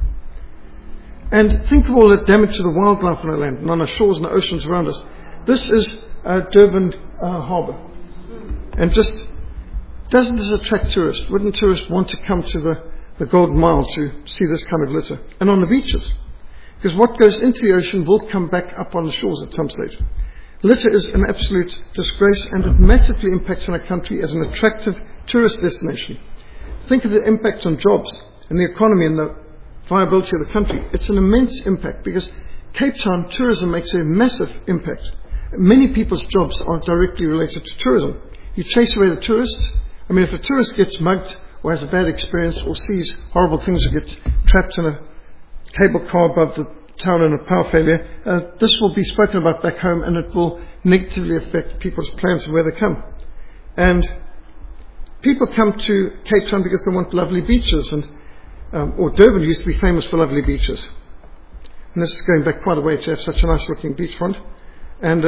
And think of all the damage to the wildlife on our land and on our shores and the oceans around us. This is Durban Harbour. And just, doesn't this attract tourists? Wouldn't tourists want to come to the Golden Mile to see this kind of litter? And on the beaches. Because what goes into the ocean will come back up on the shores at some stage. Litter is an absolute disgrace, and it massively impacts on a country as an attractive tourist destination. Think of the impact on jobs and the economy and the viability of the country. It's an immense impact because Cape Town tourism makes a massive impact. Many people's jobs are directly related to tourism. You chase away the tourist. I mean, if a tourist gets mugged or has a bad experience or sees horrible things or gets trapped in a cable car above the town in a power failure, this will be spoken about back home, and it will negatively affect people's plans of where they come. And people come to Cape Town because they want lovely beaches, and or Durban used to be famous for lovely beaches. And this is going back quite a way to have such a nice looking beachfront. And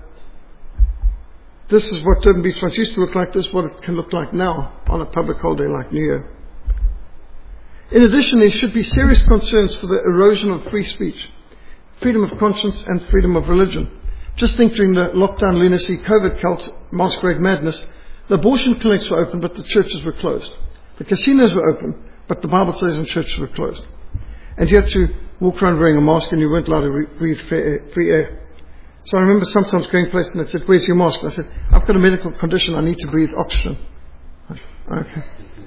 this is what Durban beachfront used to look like. This is what it can look like now on a public holiday like New Year. In addition, there should be serious concerns for the erosion of free speech, freedom of conscience and freedom of religion. Just think during the lockdown lunacy, COVID cult, masquerade madness, the abortion clinics were open but the churches were closed. The casinos were open but the Bible says in churches were closed. And you had to walk around wearing a mask and you weren't allowed to breathe free air. So I remember sometimes going places and they said, "Where's your mask?" And I said, "I've got a medical condition, I need to breathe oxygen." Okay.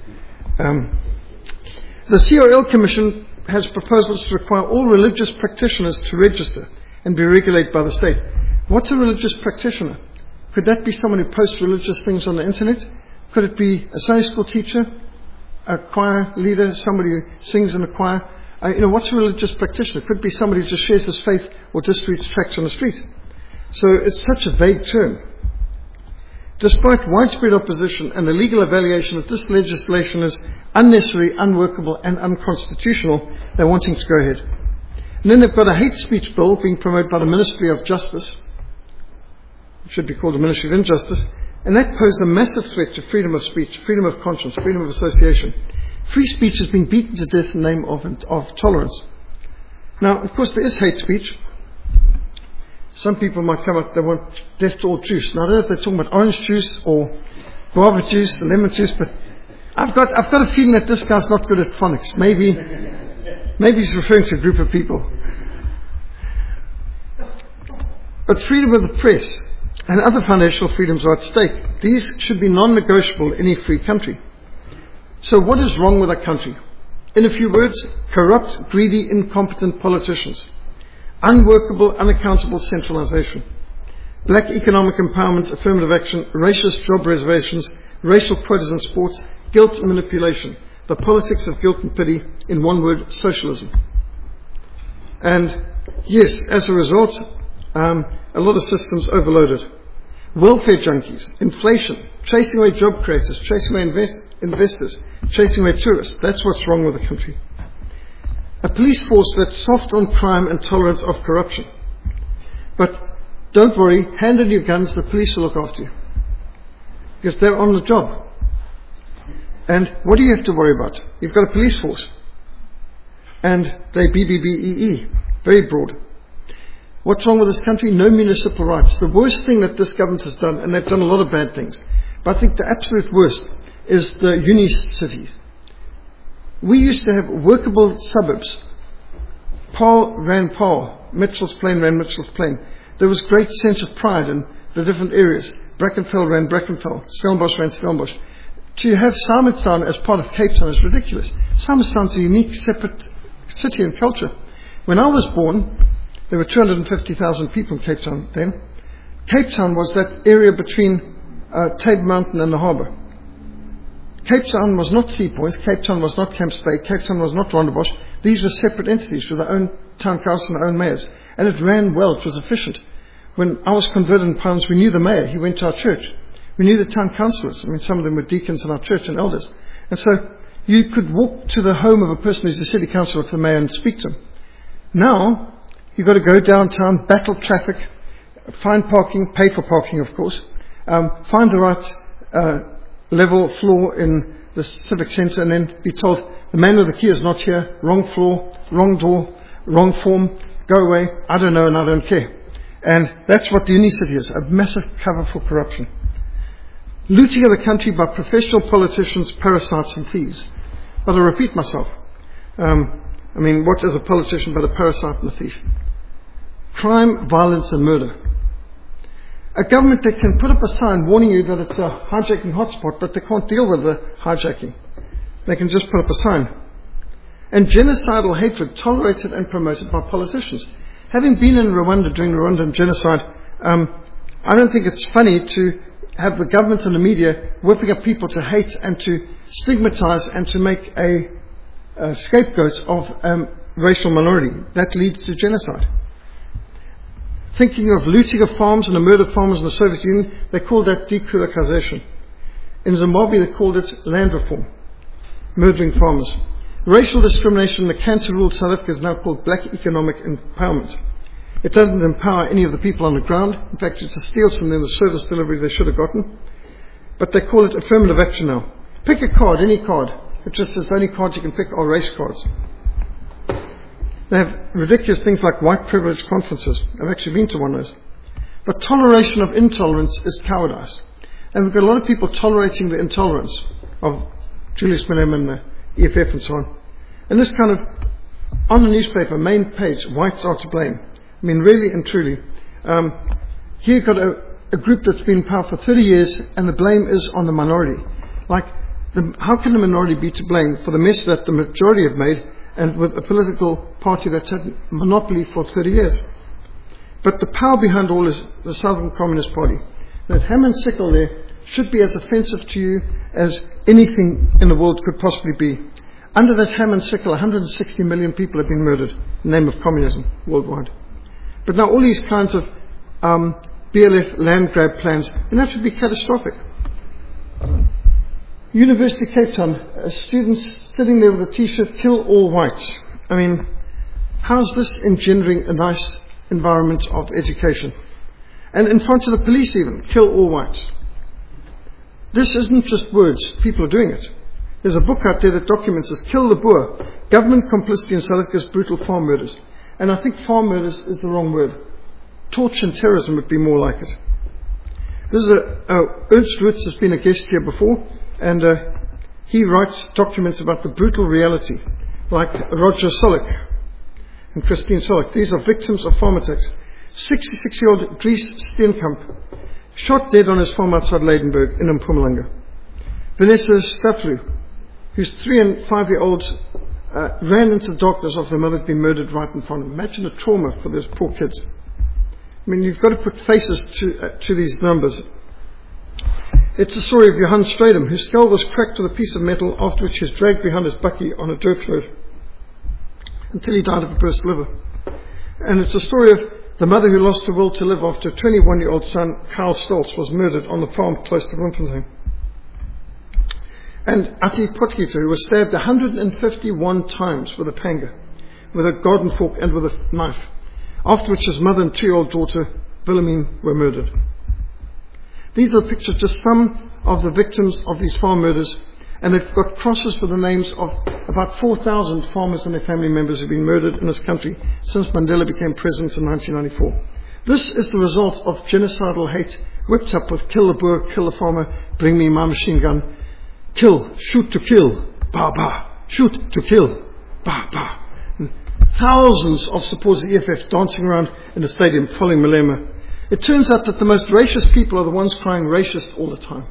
The CRL Commission has proposals to require all religious practitioners to register and be regulated by the state. What's a religious practitioner? Could that be someone who posts religious things on the internet? Could it be a Sunday school teacher, a choir leader, somebody who sings in a choir? What's a religious practitioner? It could be somebody who just shares his faith or distributes tracts on the street. So it's such a vague term. Despite widespread opposition and the legal evaluation that this legislation is unnecessary, unworkable and unconstitutional, they're wanting to go ahead. And then they've got a hate speech bill being promoted by the Ministry of Justice. It should be called the Ministry of Injustice. And that poses a massive threat to freedom of speech, freedom of conscience, freedom of association. Free speech has been beaten to death in the name of tolerance. Now, of course, there is hate speech. Some people might come up, they want death to all juice. Now, I don't know if they're talking about orange juice or guava juice, lemon juice, but I've got a feeling that this guy's not good at phonics. Maybe he's referring to a group of people. But freedom of the press and other foundational freedoms are at stake. These should be non-negotiable in any free country. So what is wrong with our country? In a few words, corrupt, greedy, incompetent politicians. Unworkable, unaccountable centralization. Black economic empowerment, affirmative action, racist job reservations, racial quotas in sports, guilt and manipulation. The politics of guilt and pity, in one word, socialism. And yes, as a result, a lot of systems overloaded. Welfare junkies, inflation, chasing away job creators, chasing away investors, chasing away tourists. That's what's wrong with the country. A police force that's soft on crime and tolerant of corruption. But don't worry, hand in your guns, the police will look after you. Because they're on the job. And what do you have to worry about? You've got a police force. And they BBBEE, very broad. What's wrong with this country? No municipal rights. The worst thing that this government has done, and they've done a lot of bad things, but I think the absolute worst is the uni city. We used to have workable suburbs. Paarl ran Paarl. Mitchell's Plain ran Mitchell's Plain. There was great sense of pride in the different areas. Brackenfell ran Brackenfell. Stellenbosch ran Stellenbosch. To have Simonstown as part of Cape Town is ridiculous. Simonstown's a unique, separate city and culture. When I was born, there were 250,000 people in Cape Town then. Cape Town was that area between Table Mountain and the harbour. Cape Town was not Sea Point, Cape Town was not Camps Bay, Cape Town was not Rondebosch. These were separate entities with their own town council and their own mayors. And it ran well, it was efficient. When I was converted in pounds, we knew the mayor, he went to our church. We knew the town councillors, some of them were deacons in our church and elders. And so you could walk to the home of a person who's a city councillor or to the mayor and speak to him. Now, you've got to go downtown, battle traffic, find parking, pay for parking of course, find the right level floor in the civic centre and then be told the man with the key is not here, wrong floor, wrong door, wrong form, go away, I don't know and I don't care. And that's what the Unicity is, a massive cover for corruption. Looting of the country by professional politicians, parasites and thieves. But I repeat myself, what is a politician but a parasite and a thief? Crime, violence and murder. A government that can put up a sign warning you that it's a hijacking hotspot, but they can't deal with the hijacking. They can just put up a sign. And genocidal hatred tolerated and promoted by politicians. Having been in Rwanda during the Rwandan genocide, I don't think it's funny to have the government and the media whipping up people to hate and to stigmatize and to make a scapegoat of racial minority. That leads to genocide. Thinking of looting of farms and the murder of farmers in the Soviet Union, they called that dekulakization. In Zimbabwe, they called it land reform, murdering farmers. Racial discrimination, the cancer-ruled South Africa, is now called black economic empowerment. It doesn't empower any of the people on the ground. In fact, it just steals from them the service delivery they should have gotten. But they call it affirmative action now. Pick a card, any card. It just says the only cards you can pick are race cards. They have ridiculous things like white privilege conferences. I've actually been to one of those. But toleration of intolerance is cowardice. And we've got a lot of people tolerating the intolerance of Julius Malema and the EFF and so on. And this kind of, on the newspaper, main page, whites are to blame. I mean, really and truly. Here you've got a group that's been in power for 30 years, and the blame is on the minority. Like, how can the minority be to blame for the mess that the majority have made, and with a political party that's had monopoly for 30 years? But the power behind all is the Southern Communist Party. That ham and sickle there should be as offensive to you as anything in the world could possibly be. Under that ham and sickle, 160 million people have been murdered in the name of communism worldwide. But now all these kinds of BLF land grab plans, and that would be catastrophic. University of Cape Town, students sitting there with a t-shirt, kill all whites. I mean, how's this engendering a nice environment of education? And in front of the police even, kill all whites. This isn't just words, people are doing it. There's a book out there that documents this, Kill the Boer, Government Complicity in South Africa's Brutal Farm Murders. And I think farm murders is the wrong word. Torture and terrorism would be more like it. This is Ernst Rutz has been a guest here before, and he writes documents about the brutal reality, like Roger Solik and Christine Solik. These are victims of farm attacks. 66-year-old Dries Steenkamp, shot dead on his farm outside Leidenburg in Mpumalanga. Vanessa Staflu, whose 3 and 5-year-olds ran into the darkness after their mother had been murdered right in front of them. Imagine the trauma for those poor kids. I mean, you've got to put faces to these numbers. It's the story of Johan Stradum, whose skull was cracked with a piece of metal, after which he was dragged behind his bakkie on a dirt road until he died of a burst liver. And it's the story of the mother who lost her will to live after a 21-year-old son, Karl Stolz, was murdered on the farm close to Bloemfontein. And Ati Potgieter, who was stabbed 151 times with a panga, with a garden fork and with a knife, after which his mother and 2-year-old daughter, Wilhelmine, were murdered. These are pictures, just some of the victims of these farm murders, and they've got crosses with the names of about 4,000 farmers and their family members who've been murdered in this country since Mandela became president in 1994. This is the result of genocidal hate whipped up with kill the Boer, kill the farmer, bring me my machine gun, kill, shoot to kill, bah bah, shoot to kill, bah bah. And thousands of supporters of the EFF dancing around in the stadium following Malema. It turns out that the most racist people are the ones crying racist all the time.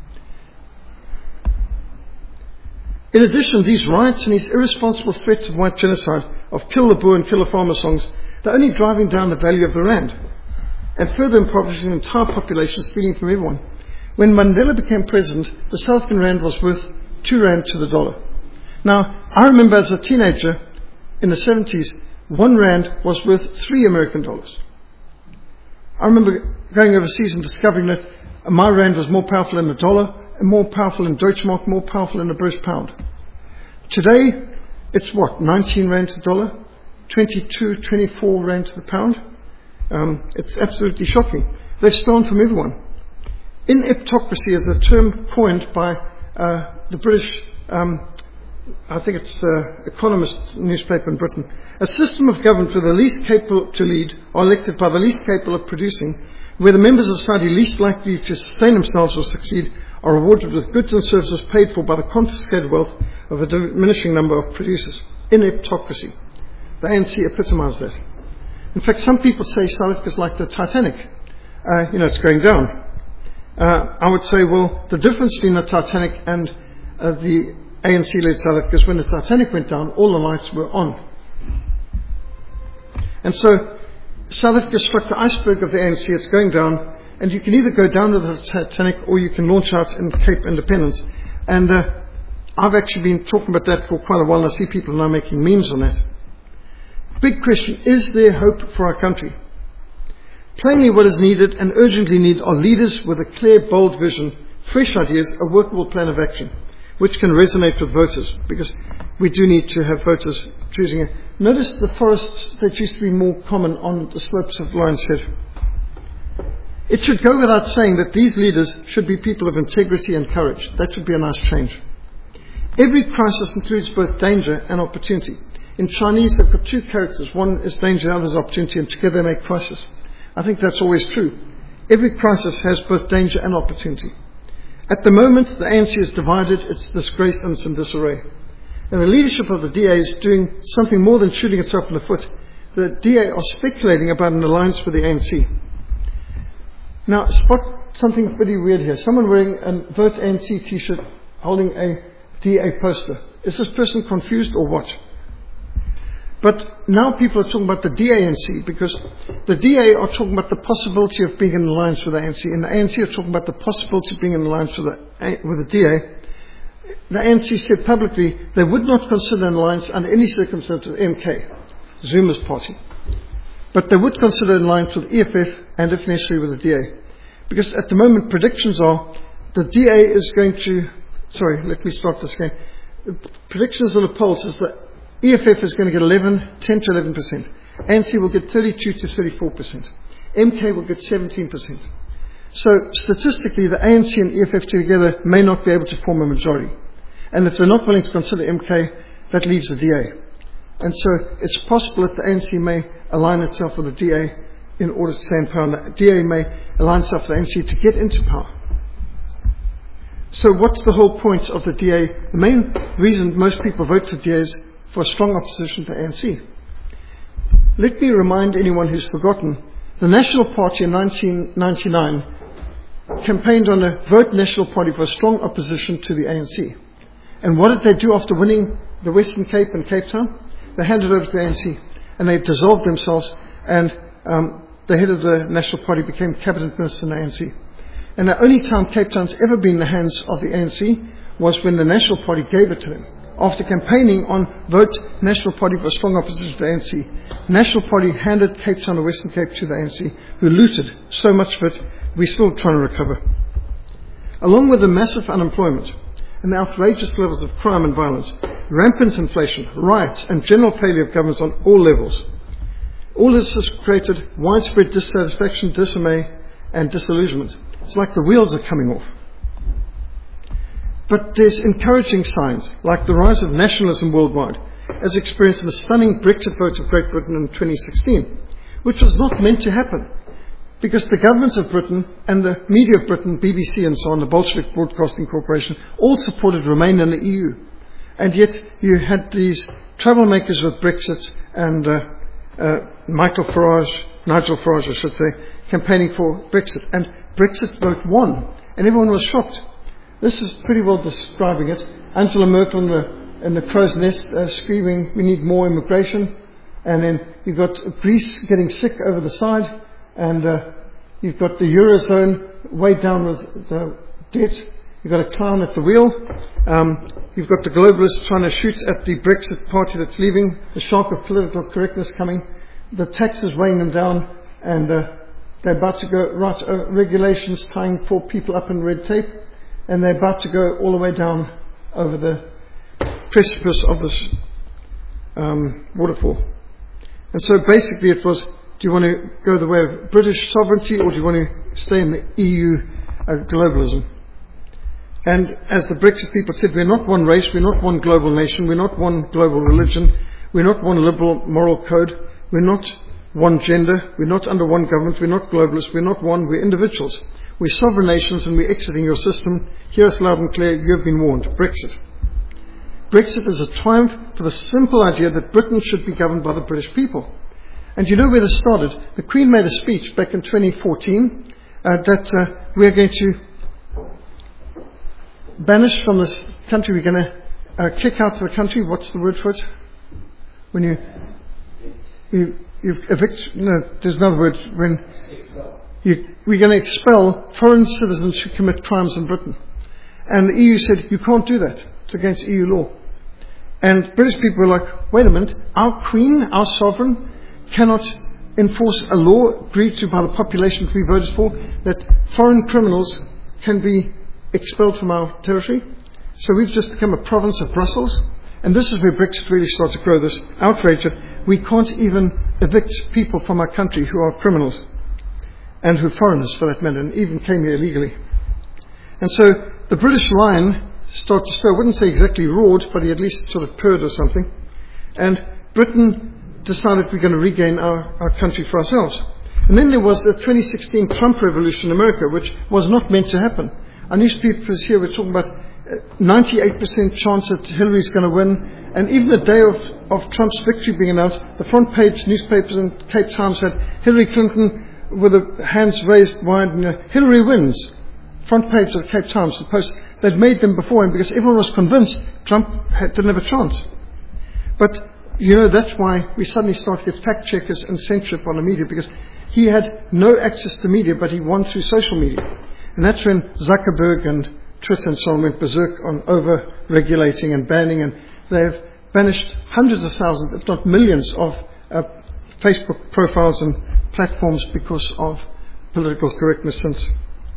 In addition, these riots and these irresponsible threats of white genocide, of kill the Boer and kill the farmer songs, they're only driving down the value of the rand and further impoverishing the entire population, stealing from everyone. When Mandela became president, the South African rand was worth 2 rand to the dollar. Now, I remember as a teenager in the 70s, 1 rand was worth 3 American dollars. I remember going overseas and discovering that my rand was more powerful than the dollar, and more powerful in Deutschmark, more powerful in the British pound. Today, it's what, 19 rand to the dollar? 22, 24 rand to the pound? It's absolutely shocking. They've stolen from everyone. Ineptocracy is a term coined by the British, I think it's Economist newspaper in Britain. A system of government where the least capable to lead are elected by the least capable of producing, where the members of society least likely to sustain themselves or succeed are rewarded with goods and services paid for by the confiscated wealth of a diminishing number of producers. Ineptocracy. The ANC epitomised that. In fact, some people say South Africa is like the Titanic. It's going down. I would say, well, the difference between the Titanic and the ANC-led South Africa is when the Titanic went down, all the lights were on. And so South Africa struck the iceberg of the ANC. It's going down. And you can either go down to the Titanic or you can launch out in Cape Independence. And I've actually been talking about that for quite a while. I see people now making memes on that. Big question, is there hope for our country? Plainly what is needed and urgently needed are leaders with a clear, bold vision, fresh ideas, a workable plan of action, which can resonate with voters, because we do need to have voters choosing it. Notice the forests that used to be more common on the slopes of Lion's Head. It should go without saying that these leaders should be people of integrity and courage. That would be a nice change. Every crisis includes both danger and opportunity. In Chinese, they've got two characters. One is danger, the other is opportunity, and together they make crisis. I think that's always true. Every crisis has both danger and opportunity. At the moment, the ANC is divided, it's disgraced, and it's in disarray. And the leadership of the DA is doing something more than shooting itself in the foot. The DA are speculating about an alliance with the ANC. Now, spot something pretty weird here. Someone wearing a Vote ANC t-shirt holding a DA poster. Is this person confused or what? But now people are talking about the DANC, because the DA are talking about the possibility of being in alliance with the ANC, and the ANC are talking about the possibility of being in alliance with the DA. The ANC said publicly they would not consider an alliance under any circumstance with MK, Zuma's party. But they would consider an alliance with EFF and, if necessary, with the DA. Because at the moment, predictions are the DA is going to... Sorry, let me start this again. Predictions on the polls is that EFF is going to get 10 to 11%. ANC will get 32 to 34%. MK will get 17%. So statistically, the ANC and EFF together may not be able to form a majority. And if they're not willing to consider MK, that leaves the DA. And so it's possible that the ANC may align itself with the DA in order to stay in power. And the DA may align itself with the ANC to get into power. So what's the whole point of the DA? The main reason most people vote for DA is for a strong opposition to ANC. Let me remind anyone who's forgotten, the National Party in 1999 campaigned on a Vote National Party for a strong opposition to the ANC. And what did they do after winning the Western Cape and Cape Town? They handed over to the ANC, and they dissolved themselves, and the head of the National Party became cabinet minister in the ANC. And the only time Cape Town's ever been in the hands of the ANC was when the National Party gave it to them. After campaigning on Vote National Party for a strong opposition to the ANC, National Party handed Cape Town, the Western Cape, to the ANC, who looted so much of it, we're still trying to recover. Along with the massive unemployment and the outrageous levels of crime and violence, rampant inflation, riots, and general failure of governments on all levels, all this has created widespread dissatisfaction, dismay, and disillusionment. It's like the wheels are coming off. But there's encouraging signs, like the rise of nationalism worldwide, as experienced in the stunning Brexit vote of Great Britain in 2016, which was not meant to happen, because the governments of Britain and the media of Britain, BBC and so on, the Bolshevik Broadcasting Corporation, all supported Remain in the EU. And yet you had these troublemakers with Brexit and Nigel Farage, I should say, campaigning for Brexit. And Brexit vote won, and everyone was shocked. This is pretty well describing it. Angela Merkel in the crow's nest screaming, we need more immigration. And then you've got Greece getting sick over the side. And you've got the Eurozone way down with the debt. You've got a clown at the wheel. You've got the globalists trying to shoot at the Brexit party that's leaving. The shark of political correctness coming. The taxes weighing them down. And they're about to go write regulations tying poor people up in red tape. And they're about to go all the way down over the precipice of this waterfall. And so basically it was, do you want to go the way of British sovereignty, or do you want to stay in the EU globalism? And as the Brexit people said, we're not one race, we're not one global nation, we're not one global religion, we're not one liberal moral code, we're not one gender, we're not under one government, we're not globalists, we're not one, we're individuals. We're sovereign nations and we're exiting your system. Hear us loud and clear, you have been warned. Brexit. Brexit is a triumph for the simple idea that Britain should be governed by the British people. And you know where this started? The Queen made a speech back in 2014 that we're going to banish from this country, we're going to kick out the country. What's the word for it? When you evict, no, there's another word. When we're going to expel foreign citizens who commit crimes in Britain. And the EU said, you can't do that. It's against EU law. And British people were like, wait a minute, our Queen, our sovereign, cannot enforce a law agreed to by the population we voted for, that foreign criminals can be expelled from our territory. So we've just become a province of Brussels. And this is where Brexit really started to grow, this outrage that we can't even evict people from our country who are criminals, and who are foreigners for that matter, and even came here illegally. And so the British lion started to stir. I wouldn't say exactly roared, but he at least sort of purred or something. And Britain decided we're going to regain our country for ourselves. And then there was the 2016 Trump revolution in America, which was not meant to happen. Our newspapers here were talking about 98% chance that Hillary's going to win. And even the day of Trump's victory being announced, the front page newspapers in Cape Town said Hillary Clinton with the hands raised wide, Hillary wins. Front page of the Cape Times, the Post. They'd made them before him because everyone was convinced Trump didn't have a chance. But that's why we suddenly started to get fact checkers and censorship on the media, because he had no access to media, but he won through social media. And that's when Zuckerberg and Twitter and so on went berserk on over-regulating and banning, and they've banished hundreds of thousands, if not millions, of Facebook profiles and platforms because of political correctness since.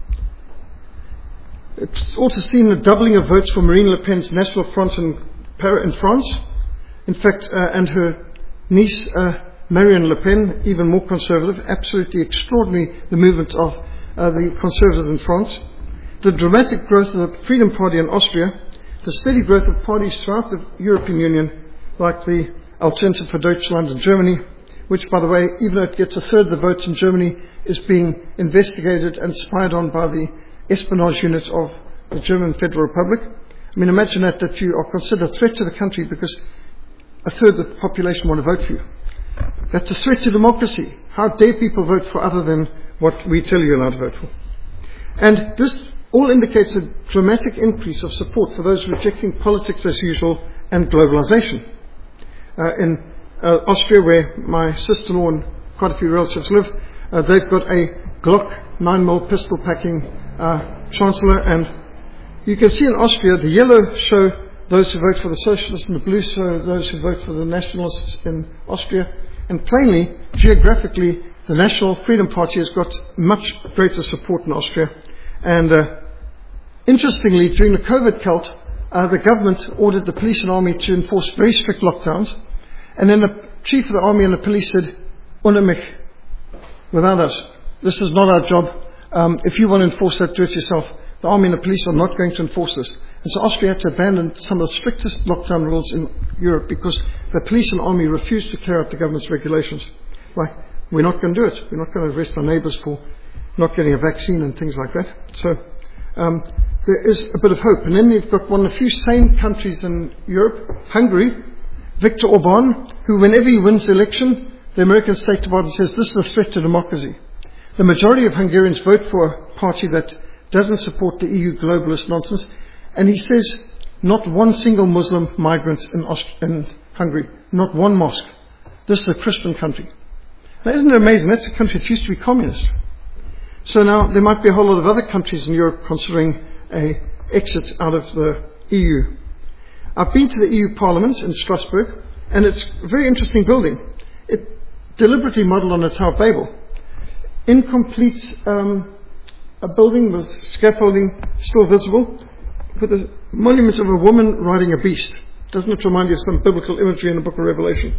It's also seen a doubling of votes for Marine Le Pen's National Front in France. In fact, and her niece, Marion Le Pen, even more conservative. Absolutely extraordinary, the movement of the conservatives in France. The dramatic growth of the Freedom Party in Austria. The steady growth of parties throughout the European Union, like the Alternative for Deutschland in Germany, which, by the way, even though it gets a third of the votes in Germany, is being investigated and spied on by the espionage unit of the German Federal Republic. I mean, imagine that you are considered a threat to the country because a third of the population want to vote for you. That's a threat to democracy. How dare people vote for other than what we tell you allowed to vote for? And this all indicates a dramatic increase of support for those rejecting politics as usual and globalization. In Austria, where my sister-in-law and quite a few relatives live, they've got a Glock 9mm pistol packing chancellor, and you can see in Austria the yellow show those who vote for the socialists and the blue show those who vote for the nationalists in Austria. And plainly, geographically, the National Freedom Party has got much greater support in Austria. And interestingly, during the COVID cult, the government ordered the police and army to enforce very strict lockdowns. And then the chief of the army and the police said, "Ohne mich," without us. This is not our job. If you want to enforce that, do it yourself. The army and the police are not going to enforce this. And so Austria had to abandon some of the strictest lockdown rules in Europe because the police and army refused to carry out the government's regulations. Like, we're not going to do it. We're not going to arrest our neighbours for not getting a vaccine and things like that. So there is a bit of hope. And then you've got one of the few sane countries in Europe, Hungary, Viktor Orban, who whenever he wins the election, the American State Department says this is a threat to democracy. The majority of Hungarians vote for a party that doesn't support the EU globalist nonsense. And he says not one single Muslim migrant in Hungary, not one mosque. This is a Christian country. Now, isn't it amazing? That's a country that used to be communist. So now there might be a whole lot of other countries in Europe considering an exit out of the EU. I've been to the EU Parliament in Strasbourg, and it's a very interesting building. It deliberately modelled on the Tower of Babel. Incomplete a building with scaffolding still visible, with a monument of a woman riding a beast. Doesn't it remind you of some biblical imagery in the book of Revelation?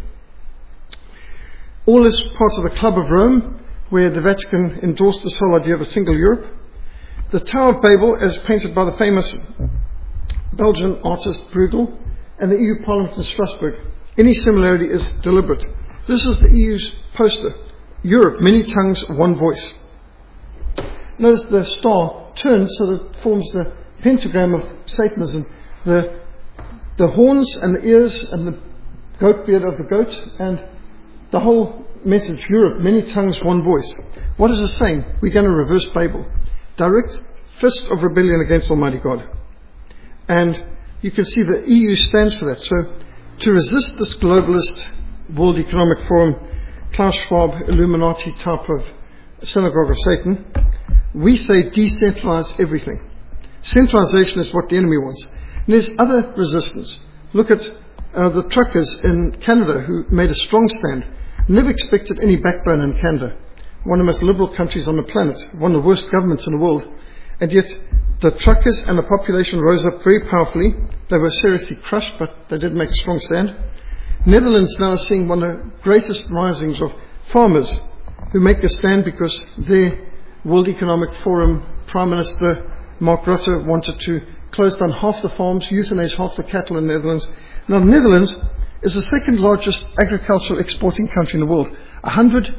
All is part of the Club of Rome, where the Vatican endorsed this whole idea of a single Europe. The Tower of Babel, as painted by the famous Belgian artist Bruegel, and the EU Parliament in Strasbourg. Any similarity is deliberate. This is the EU's poster. Europe, many tongues, one voice. Notice the star turns so that it forms the pentagram of Satanism. The horns and the ears and the goat beard of the goat, and the whole message, Europe, many tongues, one voice. What is it saying? We're going to reverse Babel. Direct fist of rebellion against Almighty God. And you can see the EU stands for that. So to resist this globalist World Economic Forum, Klaus Schwab, Illuminati type of synagogue of Satan. We say decentralize everything. Centralization is what the enemy wants. And there's other resistance. Look at the truckers in Canada who made a strong stand. Never expected any backbone in Canada. One of the most liberal countries on the planet. One of the worst governments in the world. And yet the truckers and the population rose up very powerfully. They were seriously crushed, but they did make a strong stand. Netherlands now is seeing one of the greatest risings of farmers who make a stand because their World Economic Forum Prime Minister Mark Rutte wanted to close down half the farms, euthanize half the cattle in the Netherlands. Now, the Netherlands is the second largest agricultural exporting country in the world. 100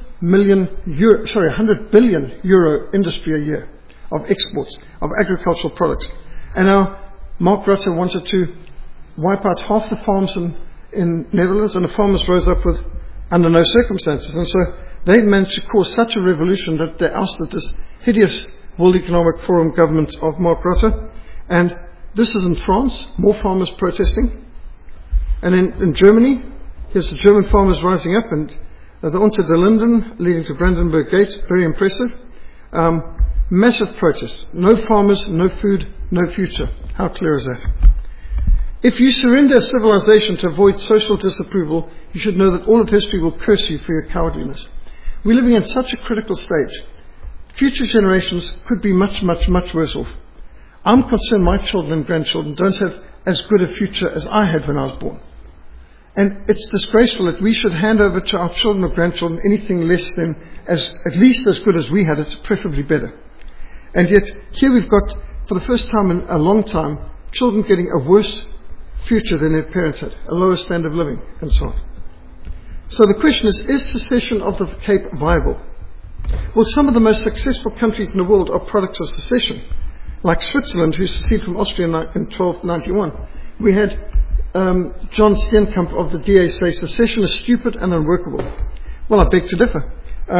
billion euro industry a year of exports of agricultural products. And now Mark Rutte wanted to wipe out half the farms in Netherlands, and the farmers rose up with under no circumstances. And so they managed to cause such a revolution that they ousted this hideous World Economic Forum government of Mark Rutte. And this is in France, more farmers protesting. And in Germany, here's the German farmers rising up, and the Unter den Linden leading to Brandenburg Gate, very impressive. Massive protests. No farmers, no food, no future. How clear is that? If you surrender civilization to avoid social disapproval, you should know that all of history will curse you for your cowardliness. We're living in such a critical stage. Future generations could be much, much, much worse off. I'm concerned my children and grandchildren don't have as good a future as I had when I was born. And it's disgraceful that we should hand over to our children or grandchildren anything less than at least as good as we had it, preferably better. And yet, here we've got, for the first time in a long time, children getting a worse future than their parents had, a lower standard of living, and so on. So the question is secession of the Cape viable? Well, some of the most successful countries in the world are products of secession, like Switzerland, who seceded from Austria in 1291. We had John Steenkamp of the DA say secession is stupid and unworkable. Well, I beg to differ.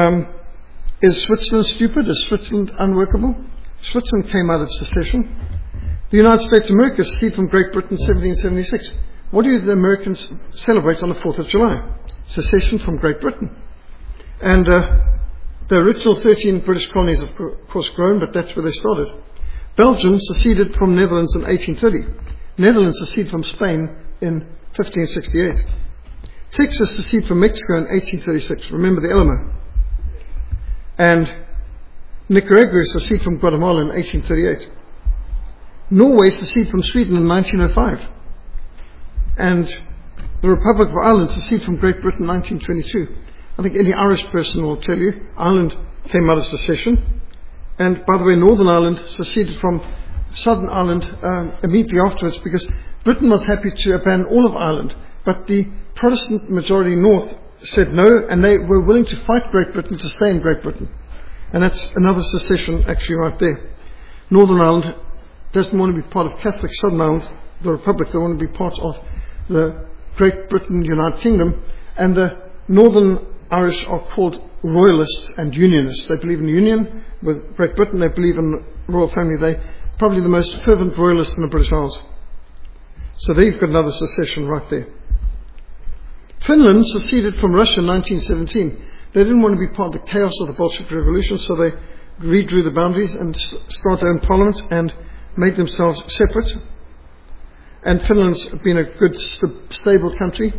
Is Switzerland stupid? Is Switzerland unworkable? Switzerland came out of secession. The United States of America seceded from Great Britain in 1776. What do the Americans celebrate on the 4th of July? Secession from Great Britain. And the original 13 British colonies have, of course, grown, but that's where they started. Belgium seceded from Netherlands in 1830. Netherlands seceded from Spain in 1568. Texas seceded from Mexico in 1836. Remember the Alamo. And Nicaragua seceded from Guatemala in 1838. Norway seceded from Sweden in 1905. And the Republic of Ireland seceded from Great Britain in 1922. I think any Irish person will tell you Ireland came out of secession. And by the way, Northern Ireland seceded from Southern Ireland immediately afterwards, because Britain was happy to abandon all of Ireland. But the Protestant majority north said no, and they were willing to fight Great Britain to stay in Great Britain. And that's another secession actually right there. Northern Ireland doesn't want to be part of Catholic Southern Ireland, the Republic. They want to be part of the Great Britain United Kingdom. And the Northern Irish are called Royalists and Unionists. They believe in union with Great Britain. They believe in the royal family. They're probably the most fervent Royalists in the British Isles. So there you've got another secession right there. Finland seceded from Russia in 1917. They didn't want to be part of the chaos of the Bolshevik Revolution, so they redrew the boundaries and started their own parliament and made themselves separate. And Finland's been a good, stable country.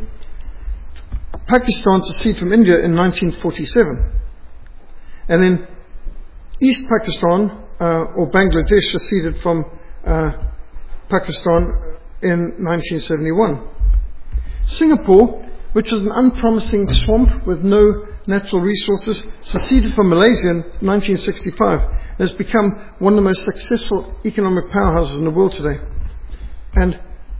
Pakistan seceded from India in 1947. And then East Pakistan, or Bangladesh, seceded from Pakistan in 1971. Singapore, which was an unpromising swamp with no natural resources, seceded from Malaysia in 1965 and has become one of the most successful economic powerhouses in the world today. And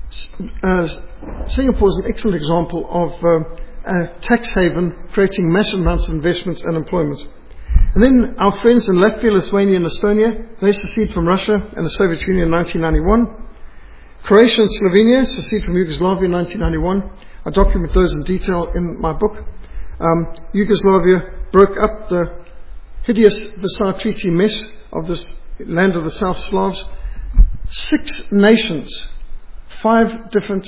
Singapore is an excellent example of a tax haven creating massive amounts of investment and employment. And then our friends in Latvia, Lithuania and Estonia, they seceded from Russia and the Soviet Union in 1991. Croatia and Slovenia seceded from Yugoslavia in 1991. I document those in detail in my book. Yugoslavia broke up the hideous Versailles Treaty mess of this land of the South Slavs. 6 nations, 5 different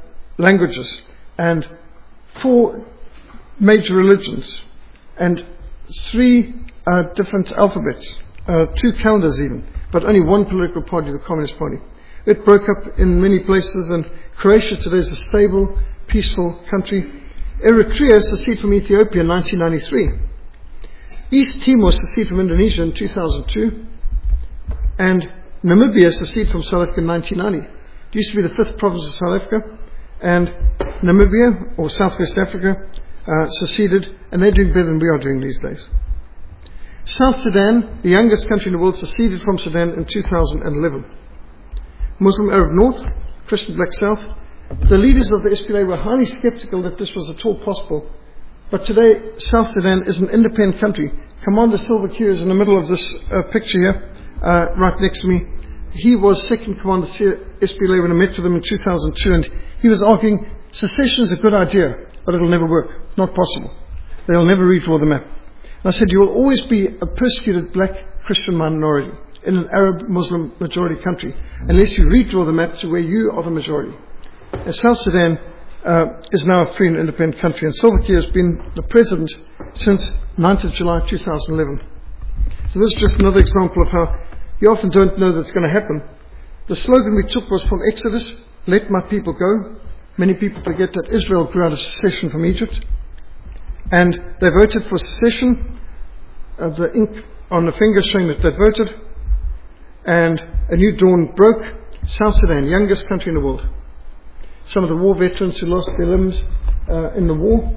languages, and 4 major religions, and 3 different alphabets, 2 calendars even, but only one political party, the Communist Party. It broke up in many places, and Croatia today is a stable, peaceful country. Eritrea seceded from Ethiopia in 1993. East Timor seceded from Indonesia in 2002. And Namibia seceded from South Africa in 1990. It used to be the 5th province of South Africa. And Namibia, or Southwest Africa, seceded, and they're doing better than we are doing these days. South Sudan, the youngest country in the world, seceded from Sudan in 2011. Muslim Arab North, Christian Black South. The leaders of the SPLA were highly skeptical that this was at all possible. But today, South Sudan is an independent country. Commander Salva Kiir is in the middle of this picture here, right next to me. He was second commander of SPLA when I met with him in 2002, and he was arguing secession is a good idea, but it'll never work. It's not possible. They'll never redraw the map. And I said, you will always be a persecuted black Christian minority in an Arab Muslim majority country unless you redraw the map to where you are the majority. And South Sudan is now a free and independent country, and Salva Kiir has been the president since 9th of July 2011. So this is just another example of how you often don't know that's going to happen. The slogan we took was from Exodus, let my people go. Many people forget that Israel grew out of secession from Egypt. And they voted for secession. The ink on the finger showing that they voted. And a new dawn broke. South Sudan, youngest country in the world. Some of the war veterans who lost their limbs in the war.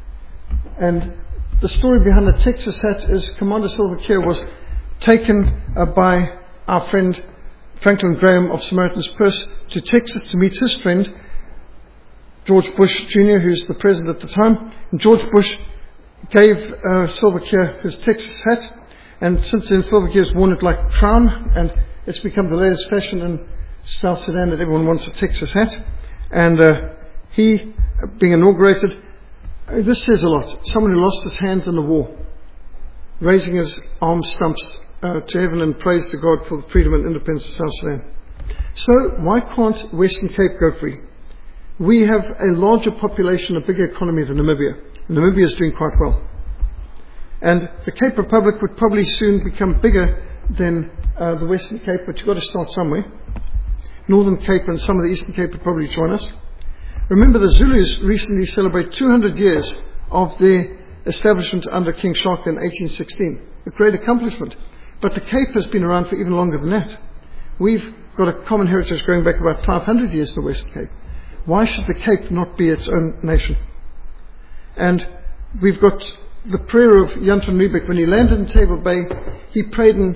And the story behind the Texas hat is Commander Salva Kiir was taken by our friend Franklin Graham of Samaritan's Purse to Texas to meet his friend George Bush Jr., who's the president at the time. And George Bush gave Salva Kiir his Texas hat, and since then Salva Kiir has worn it like a crown, and it's become the latest fashion in South Sudan that everyone wants a Texas hat. And he, being inaugurated, this says a lot. Someone who lost his hands in the war, raising his arm stumps to heaven and praise to God for the freedom and independence of South Sudan. So why can't Western Cape go free? We have a larger population, a bigger economy than Namibia. Namibia is doing quite well. And the Cape Republic would probably soon become bigger than the Western Cape, but you've got to start somewhere. Northern Cape and some of the Eastern Cape would probably join us. Remember, the Zulus recently celebrate 200 years of their establishment under King Shaka in 1816. A great accomplishment. But the Cape has been around for even longer than that. We've got a common heritage going back about 500 years to the Western Cape. Why should the Cape not be its own nation? And we've got the prayer of Jan van Riebeeck. When he landed in Table Bay, he prayed in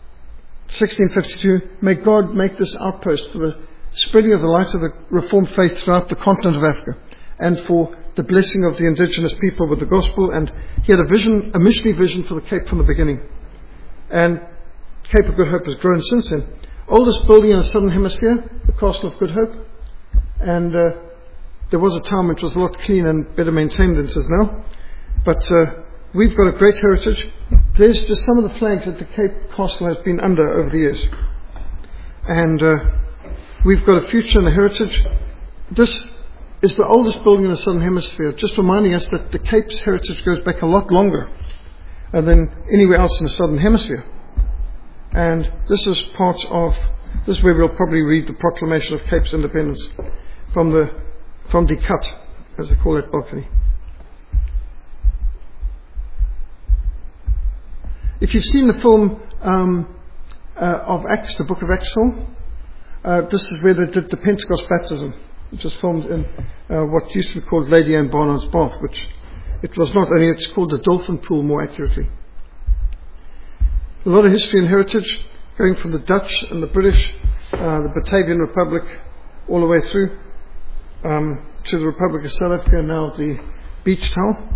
1652, may God make this outpost for the spreading of the light of the Reformed faith throughout the continent of Africa, and for the blessing of the indigenous people with the gospel. And he had a vision, a missionary vision for the Cape from the beginning. And Cape of Good Hope has grown since then. Oldest building in the Southern Hemisphere, the Castle of Good Hope. And there was a time which was a lot cleaner and better maintained than it is now. But we've got a great heritage. There's just some of the flags that the Cape Castle has been under over the years. And we've got a future and a heritage. This is the oldest building in the Southern Hemisphere, just reminding us that the Cape's heritage goes back a lot longer than anywhere else in the Southern Hemisphere. And this is this is where we'll probably read the proclamation of Cape's independence from the cut, as they call it, balcony. If you've seen the film of Acts, the Book of Acts film, this is where they did the Pentecost baptism, which was filmed in what used to be called Lady Anne Barnard's Bath, which it was not only, it's called the Dolphin Pool more accurately. A lot of history and heritage, going from the Dutch and the British, the Batavian Republic, all the way through to the Republic of South Africa, and now the beach towel.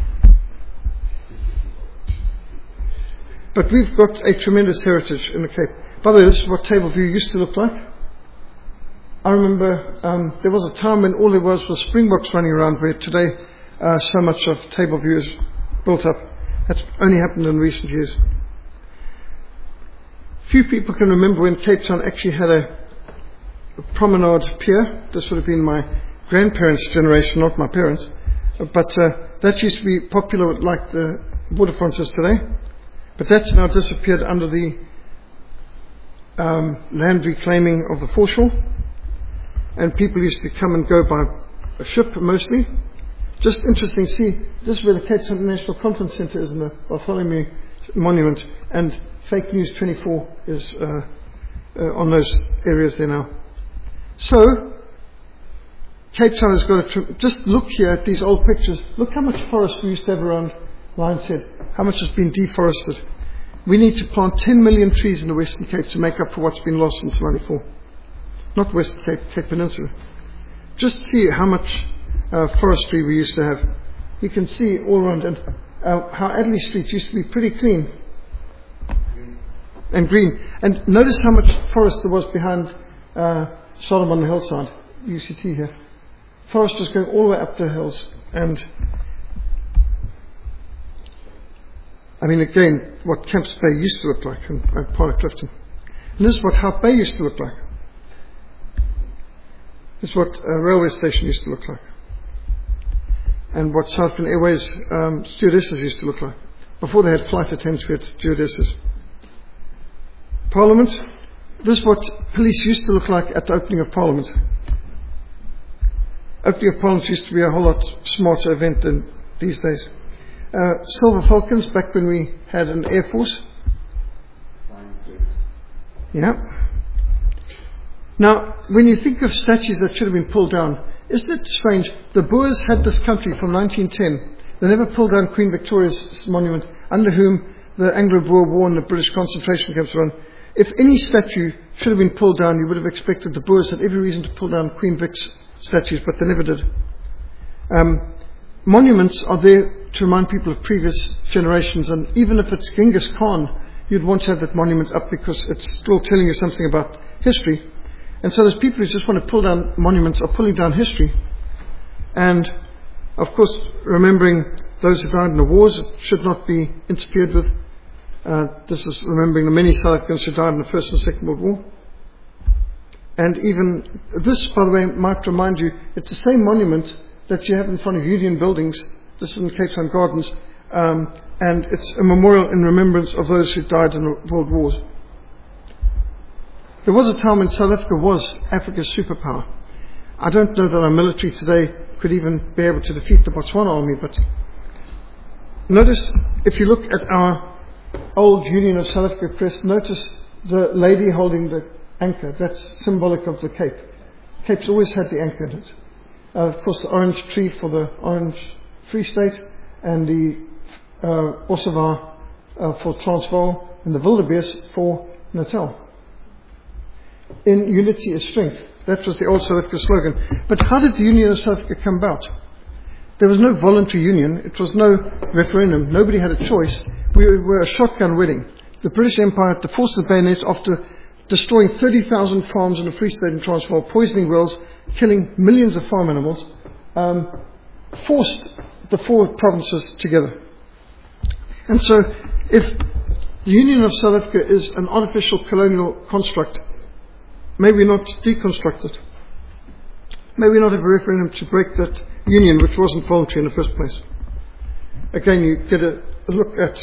But we've got a tremendous heritage in the Cape. By the way, this is what Tableview used to look like. I remember there was a time when all there was springboks running around, where today so much of Tableview is built up. That's only happened in recent years. Few people can remember when Cape Town actually had a promenade pier. This would have been my grandparents' generation, not my parents. But that used to be popular like the waterfront is today. But that's now disappeared under the land reclaiming of the foreshore. And people used to come and go by a ship mostly. Just interesting, see, this is where the Cape Town International Conference Centre is in the Bartholomew Monument, and Fake News 24 is on those areas there now. So, Cape Town has got just look here at these old pictures. Look how much forest we used to have around Lions Head, how much has been deforested. We need to plant 10 million trees in the Western Cape to make up for what's been lost since '94. Not Western Cape, Cape Peninsula. Just see how much forestry we used to have. You can see all around, and how Adderley Street used to be pretty clean and green. And notice how much forest there was behind Sodom on the hillside, UCT here. Forest was going all the way up the hills, and I mean again, what Camps Bay used to look like, and part of Clifton. And this is what Hout Bay used to look like. This is what a railway station used to look like, and what Southern Airways stewardesses used to look like. Before they had flight attendants, we had stewardesses. Parliament, this is what police used to look like at the opening of Parliament. Opening of Parliament used to be a whole lot smarter event than these days. Silver Falcons, back when we had an Air Force. Yeah. Now, when you think of statues that should have been pulled down, isn't it strange? The Boers had this country from 1910. They never pulled down Queen Victoria's monument, under whom the Anglo-Boer War and the British concentration camps were run. If any statue should have been pulled down, you would have expected the Boers had every reason to pull down Queen Vic's statues, but they never did. Monuments are there to remind people of previous generations, and even if it's Genghis Khan, you'd want to have that monument up because it's still telling you something about history. And so those people who just want to pull down monuments are pulling down history. And, of course, remembering those who died in the wars should not be interfered with. This is remembering the many South Africans who died in the First and Second World War. And even this, by the way, might remind you, it's the same monument that you have in front of Union Buildings. This is in Cape Town Gardens. And it's a memorial in remembrance of those who died in the World Wars. There was a time when South Africa was Africa's superpower. I don't know that our military today could even be able to defeat the Botswana army, but notice, if you look at our old Union of South Africa crest, notice the lady holding the anchor. That's symbolic of the Cape. Cape's always had the anchor in it. Of course, the orange tree for the Orange Free State, and the Ossewa for Transvaal, and the wildebeest for Natal. In unity is strength. That was the old South Africa slogan. But how did the Union of South Africa come about? There was no voluntary union. It was no referendum. Nobody had a choice. We were a shotgun wedding. The British Empire, at the force of the bayonet, after destroying 30,000 farms in the Free State and Transvaal, poisoning wells, killing millions of farm animals, forced the four provinces together. And so, if the Union of South Africa is an artificial colonial construct, may we not deconstruct it? May we not have a referendum to break that union, which wasn't voluntary in the first place? Again, you get a look at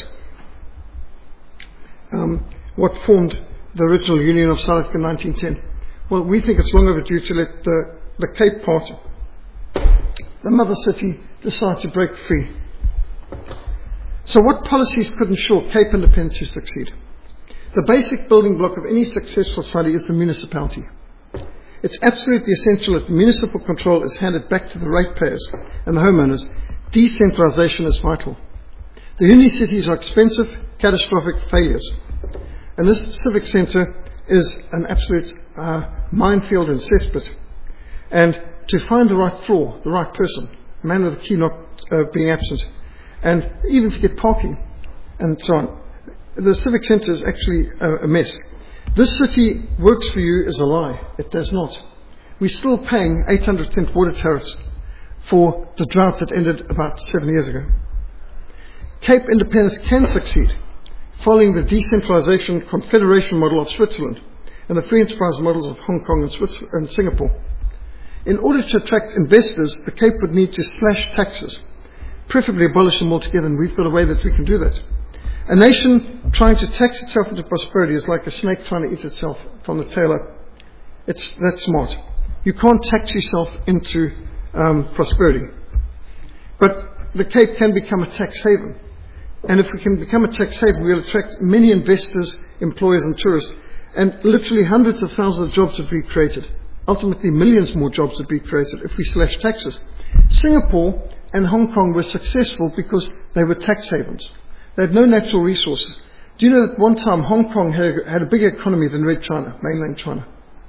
what formed the original Union of South Africa in 1910. Well, we think it's long overdue to let the Cape part, the mother city, decide to break free. So what policies could ensure Cape independence to succeed? The basic building block of any successful society is the municipality. It's absolutely essential that municipal control is handed back to the ratepayers and the homeowners. Decentralization is vital. The uni cities are expensive, catastrophic failures. And this civic centre is an absolute minefield and cesspit. And to find the right floor, the right person, a man with a key not being absent, and even to get parking, and so on. The civic centre is actually a mess. This city works for you is a lie. It does not. We're still paying 800-cent water tariffs for the drought that ended about 7 years ago. Cape independence can succeed following the decentralization confederation model of Switzerland and the free enterprise models of Hong Kong and Singapore. In order to attract investors, the Cape would need to slash taxes, preferably abolish them altogether, and we've got a way that we can do that. A nation trying to tax itself into prosperity is like a snake trying to eat itself from the tail up. It's that smart. You can't tax yourself into prosperity. But the Cape can become a tax haven. And if we can become a tax haven, we'll attract many investors, employers and tourists. And literally hundreds of thousands of jobs would be created. Ultimately, millions more jobs would be created if we slash taxes. Singapore and Hong Kong were successful because they were tax havens. They had no natural resources. Do you know that one time Hong Kong had a bigger economy than Red China, mainland China?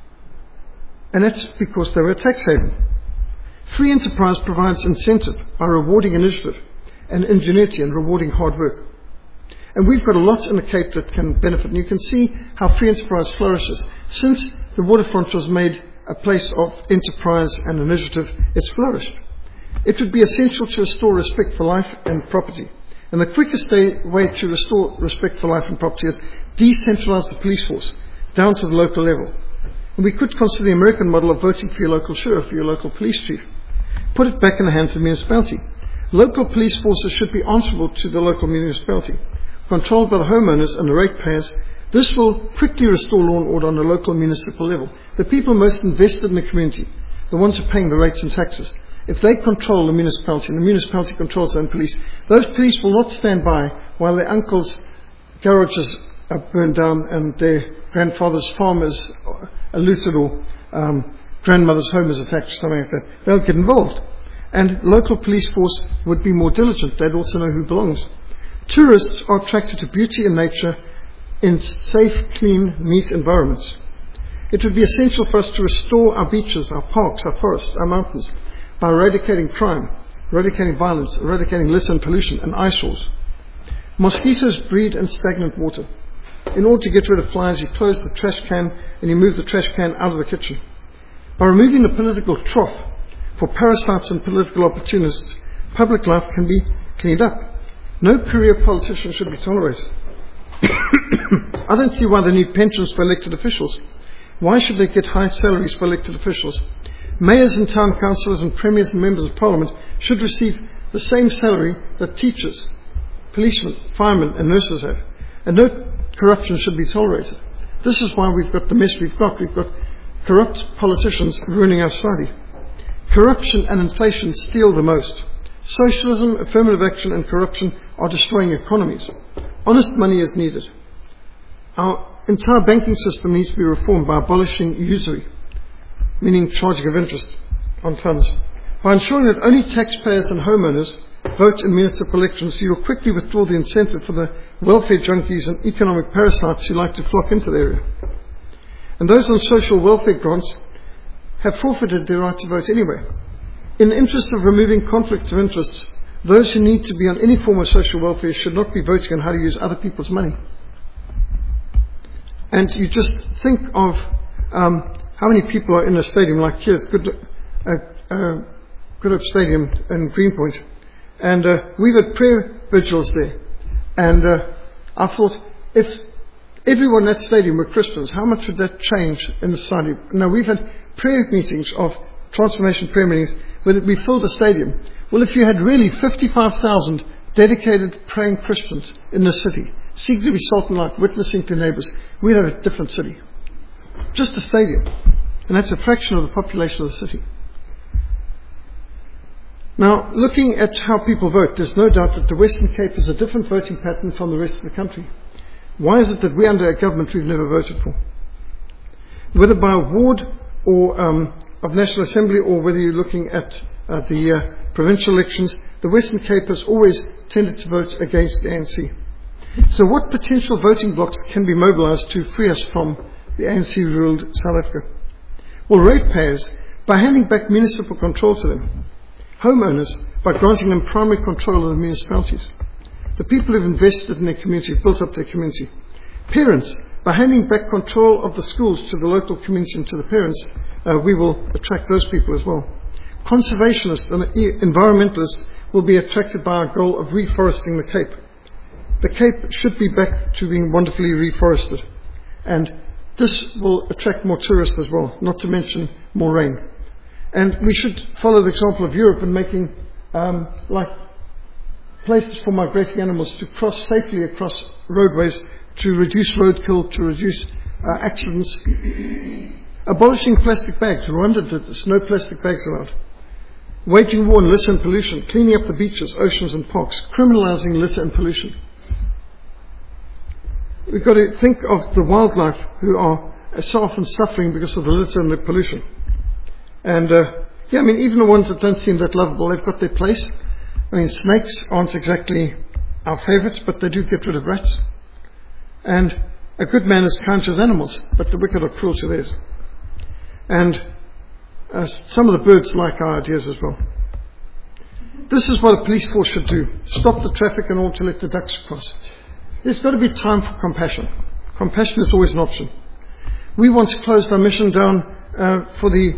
And that's because they were a tax haven. Free enterprise provides incentive by rewarding initiative and ingenuity and rewarding hard work. And we've got a lot in the Cape that can benefit. And you can see how free enterprise flourishes. Since the waterfront was made a place of enterprise and initiative, it's flourished. It would be essential to restore respect for life and property. And the quickest way to restore respect for life and property is decentralize the police force down to the local level. And we could consider the American model of voting for your local sheriff, for your local police chief. Put it back in the hands of the municipality. Local police forces should be answerable to the local municipality, controlled by the homeowners and the ratepayers. This will quickly restore law and order on the local municipal level. The people most invested in the community, the ones who are paying the rates and taxes, if they control the municipality and the municipality controls their own police, those police will not stand by while their uncles' garages are burned down and their grandfather's farm is looted or grandmother's home is attacked or something like that. They'll get involved. And local police force would be more diligent. They'd also know who belongs. Tourists are attracted to beauty and nature in safe, clean, neat environments. It would be essential for us to restore our beaches, our parks, our forests, our mountains by eradicating crime, eradicating violence, eradicating litter and pollution and eyesores. Mosquitoes breed in stagnant water. In order to get rid of flies, you close the trash can and you move the trash can out of the kitchen. By removing the political trough for parasites and political opportunists, public life can be cleaned up. No career politician should be tolerated. I don't see why they need pensions for elected officials. Why should they get high salaries for elected officials? Mayors and town councillors and premiers and members of parliament should receive the same salary that teachers, policemen, firemen and nurses have. And no corruption should be tolerated. This is why we've got the mess we've got. We've got corrupt politicians ruining our society. Corruption and inflation steal the most. Socialism, affirmative action and corruption are destroying economies. Honest money is needed. Our entire banking system needs to be reformed by abolishing usury, meaning charging of interest on funds. By ensuring that only taxpayers and homeowners vote in municipal elections, you will quickly withdraw the incentive for the welfare junkies and economic parasites who like to flock into the area. And those on social welfare grants have forfeited their right to vote anyway. In the interest of removing conflicts of interests, those who need to be on any form of social welfare should not be voting on how to use other people's money. And you just think of how many people are in a stadium like here, it's Good Stadium in Greenpoint. And we've had prayer vigils there. And I thought, if everyone in that stadium were Christians, how much would that change in the society? Now, we've had prayer meetings of transformation prayer meetings where we filled the stadium. Well, if you had really 55,000 dedicated praying Christians in the city, seeking to be salt and light, witnessing to neighbours, we'd have a different city. Just a stadium. And that's a fraction of the population of the city. Now, looking at how people vote, there's no doubt that the Western Cape is a different voting pattern from the rest of the country. Why is it that we're under a government we've never voted for? Whether by a ward or of National Assembly, or whether you're looking at the provincial elections, the Western Cape has always tended to vote against the ANC. So what potential voting blocks can be mobilised to free us from the ANC-ruled South Africa? Well, ratepayers, by handing back municipal control to them. Homeowners, by granting them primary control of the municipalities. The people who've invested in their community, built up their community. Parents, by handing back control of the schools to the local community and to the parents, we will attract those people as well. Conservationists and environmentalists will be attracted by our goal of reforesting the Cape. The Cape should be back to being wonderfully reforested. And this will attract more tourists as well, not to mention more rain. And we should follow the example of Europe in making like places for migrating animals to cross safely across roadways, to reduce roadkill, to reduce accidents. Abolishing plastic bags. Rwanda did this. No plastic bags allowed. Waging war on litter and pollution. Cleaning up the beaches, oceans and parks. Criminalizing litter and pollution. We've got to think of the wildlife who are so often suffering because of the litter and the pollution. And even the ones that don't seem that lovable, they've got their place. I mean, snakes aren't exactly our favourites, but they do get rid of rats. And a good man is kind to his animals, but the wicked are cruel to theirs. And some of the birds like our ideas as well. This is what a police force should do. Stop the traffic in order to let the ducks cross. There's got to be time for compassion. Compassion is always an option. We once closed our mission down for the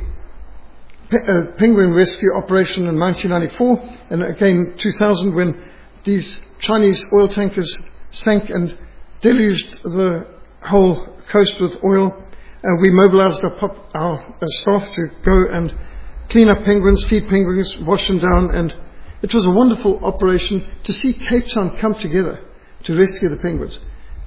penguin rescue operation in 1994 and again 2000 when these Chinese oil tankers sank and deluged the whole coast with oil. We mobilized our staff to go and clean up penguins, feed penguins, wash them down, and it was a wonderful operation to see Cape Town come together to rescue the penguins.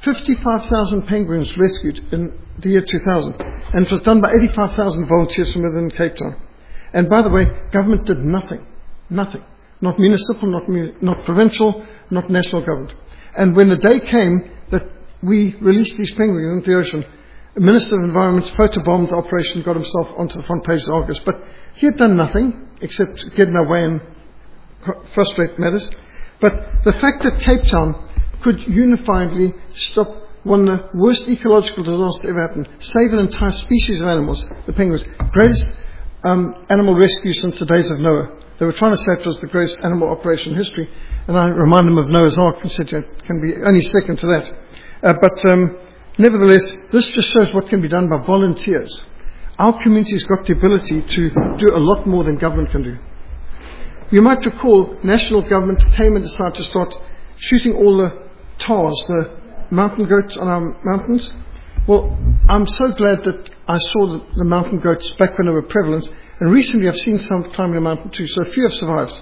55,000 penguins rescued in the year 2000, and it was done by 85,000 volunteers from within Cape Town. And by the way, government did nothing. Nothing. Not municipal, not provincial, not national government. And when the day came that we released these penguins into the ocean, the Minister of Environment photobombed the operation, got himself onto the front page of the Argus. But he had done nothing except get in our way and frustrate matters. But the fact that Cape Town could unifiedly stop one of the worst ecological disasters that ever happened, save an entire species of animals, the penguins, greatest animal rescue since the days of Noah. They were trying to say it was the greatest animal operation in history, and I remind them of Noah's Ark and said it can be only second to that. Nevertheless, this just shows what can be done by volunteers. Our community's got the ability to do a lot more than government can do. You might recall national government came and decided to start shooting all the taws, the mountain goats on our mountains. Well, I'm so glad that I saw the mountain goats back when they were prevalent, and recently I've seen some climbing the mountain too, so a few have survived.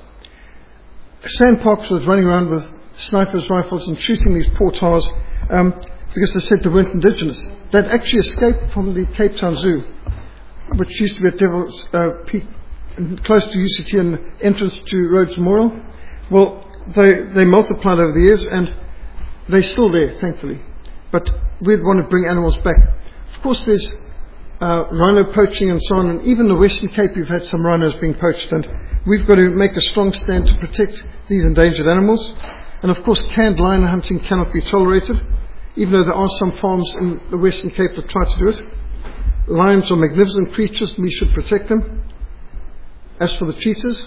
Sandparks was running around with snipers' rifles and shooting these poor taws because they said they weren't indigenous. They'd actually escaped from the Cape Town Zoo, which used to be at Devil's Peak, close to UCT and the entrance to Rhodes Memorial. Well, they multiplied over the years, and they're still there, thankfully. But we'd want to bring animals back. Of course, there's rhino poaching and so on, and even the Western Cape, you've had some rhinos being poached, and we've got to make a strong stand to protect these endangered animals. And of course, canned lion hunting cannot be tolerated, even though there are some farms in the Western Cape that try to do it. Lions are magnificent creatures, and we should protect them. As for the cheetahs,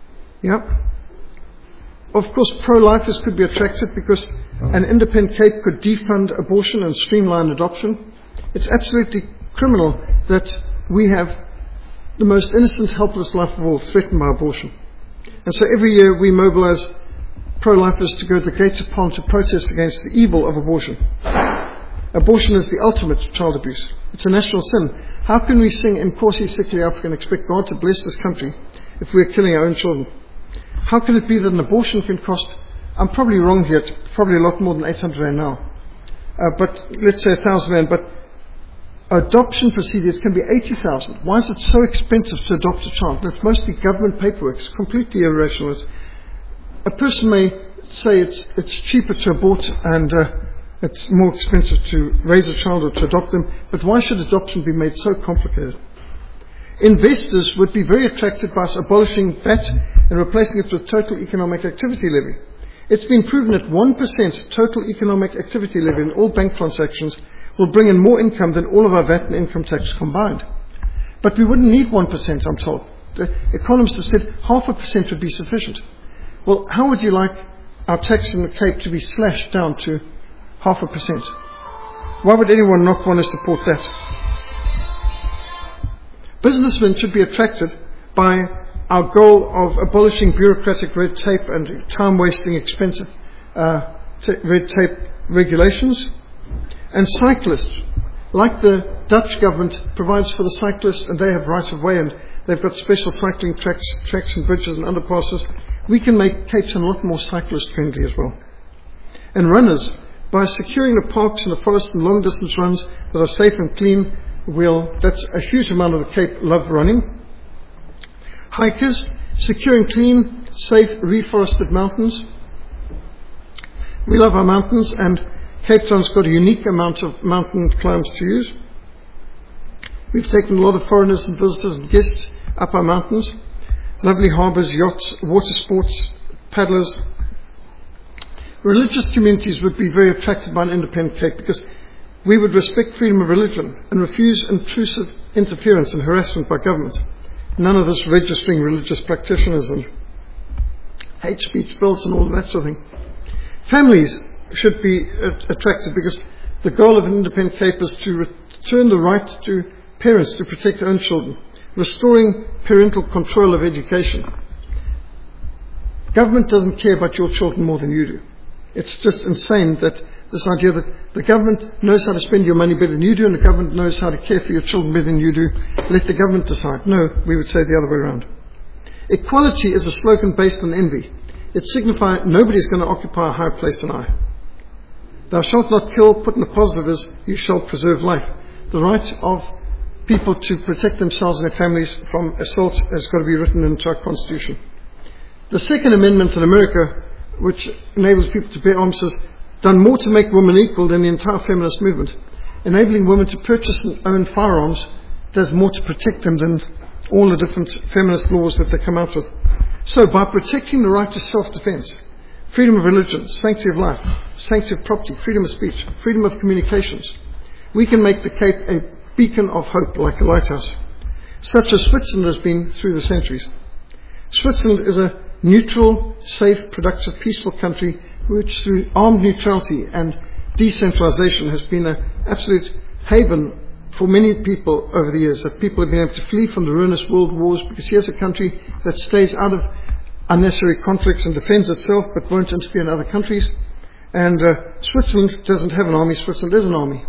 of course, pro-lifers could be attracted because an independent Cape could defund abortion and streamline adoption. It's absolutely criminal that we have the most innocent, helpless life of all threatened by abortion. And so every year we mobilize pro-lifers to go to the gates of Parliament to protest against the evil of abortion. Abortion is the ultimate child abuse. It's a national sin. How can we sing Nkosi Sikhli Africa and expect God to bless this country if we're killing our own children? How can it be that an abortion can cost, I'm probably wrong here, it's probably a lot more than 800 Rand now, but let's say 1,000 Rand, but adoption procedures can be 80,000. Why is it so expensive to adopt a child? That's mostly government paperwork. It's completely irrational. A person may say it's cheaper to abort and it's more expensive to raise a child or to adopt them, but why should adoption be made so complicated? Investors would be very attracted by us abolishing VAT and replacing it with total economic activity levy. It's been proven that 1% total economic activity levy in all bank transactions will bring in more income than all of our VAT and income tax combined. But we wouldn't need 1%, I'm told. The economists have said 0.5% would be sufficient. Well, how would you like our tax in the Cape to be slashed down to 0.5%? Why would anyone not want to support that? Businessmen should be attracted by our goal of abolishing bureaucratic red tape and time-wasting, expensive red tape regulations. And cyclists, like the Dutch government provides for the cyclists, and they have rights of way, and They've got special cycling tracks and bridges and underpasses. We can make Cape Town a lot more cyclist friendly as well. And runners, by securing the parks and the forest and long distance runs that are safe and clean, that's a huge amount of the Cape love running. Hikers, securing clean, safe, reforested mountains. We love our mountains, and Cape Town's got a unique amount of mountain climbs to use. We've taken a lot of foreigners and visitors and guests up our mountains. Lovely harbours, yachts, water sports, paddlers. Religious communities would be very attracted by an independent Cape because we would respect freedom of religion and refuse intrusive interference and harassment by government. None of this registering religious practitioners and hate speech bills and all that sort of thing. Families should be attracted because the goal of an independent Cape is to return the right to parents to protect their own children, restoring parental control of education. Government doesn't care about your children more than you do. It's just insane that this idea that the government knows how to spend your money better than you do and the government knows how to care for your children better than you do. Let the government decide. No, we would say the other way around. Equality is a slogan based on envy. It signifies nobody's going to occupy a higher place than I. Thou shalt not kill, put in the positive is, you shall preserve life. The right of people to protect themselves and their families from assault has got to be written into our Constitution. The Second Amendment in America, which enables people to bear arms, has done more to make women equal than the entire feminist movement. Enabling women to purchase and own firearms does more to protect them than all the different feminist laws that they come out with. So by protecting the right to self-defense, freedom of religion, sanctity of life, sanctity of property, freedom of speech, freedom of communications, we can make the Cape a beacon of hope like a lighthouse, such as Switzerland has been through the centuries. Switzerland is a neutral, safe, productive, peaceful country which through armed neutrality and decentralization has been an absolute haven for many people over the years, that people have been able to flee from the ruinous world wars because here's a country that stays out of unnecessary conflicts and defends itself but won't interfere in other countries. And Switzerland doesn't have an army, Switzerland is an army.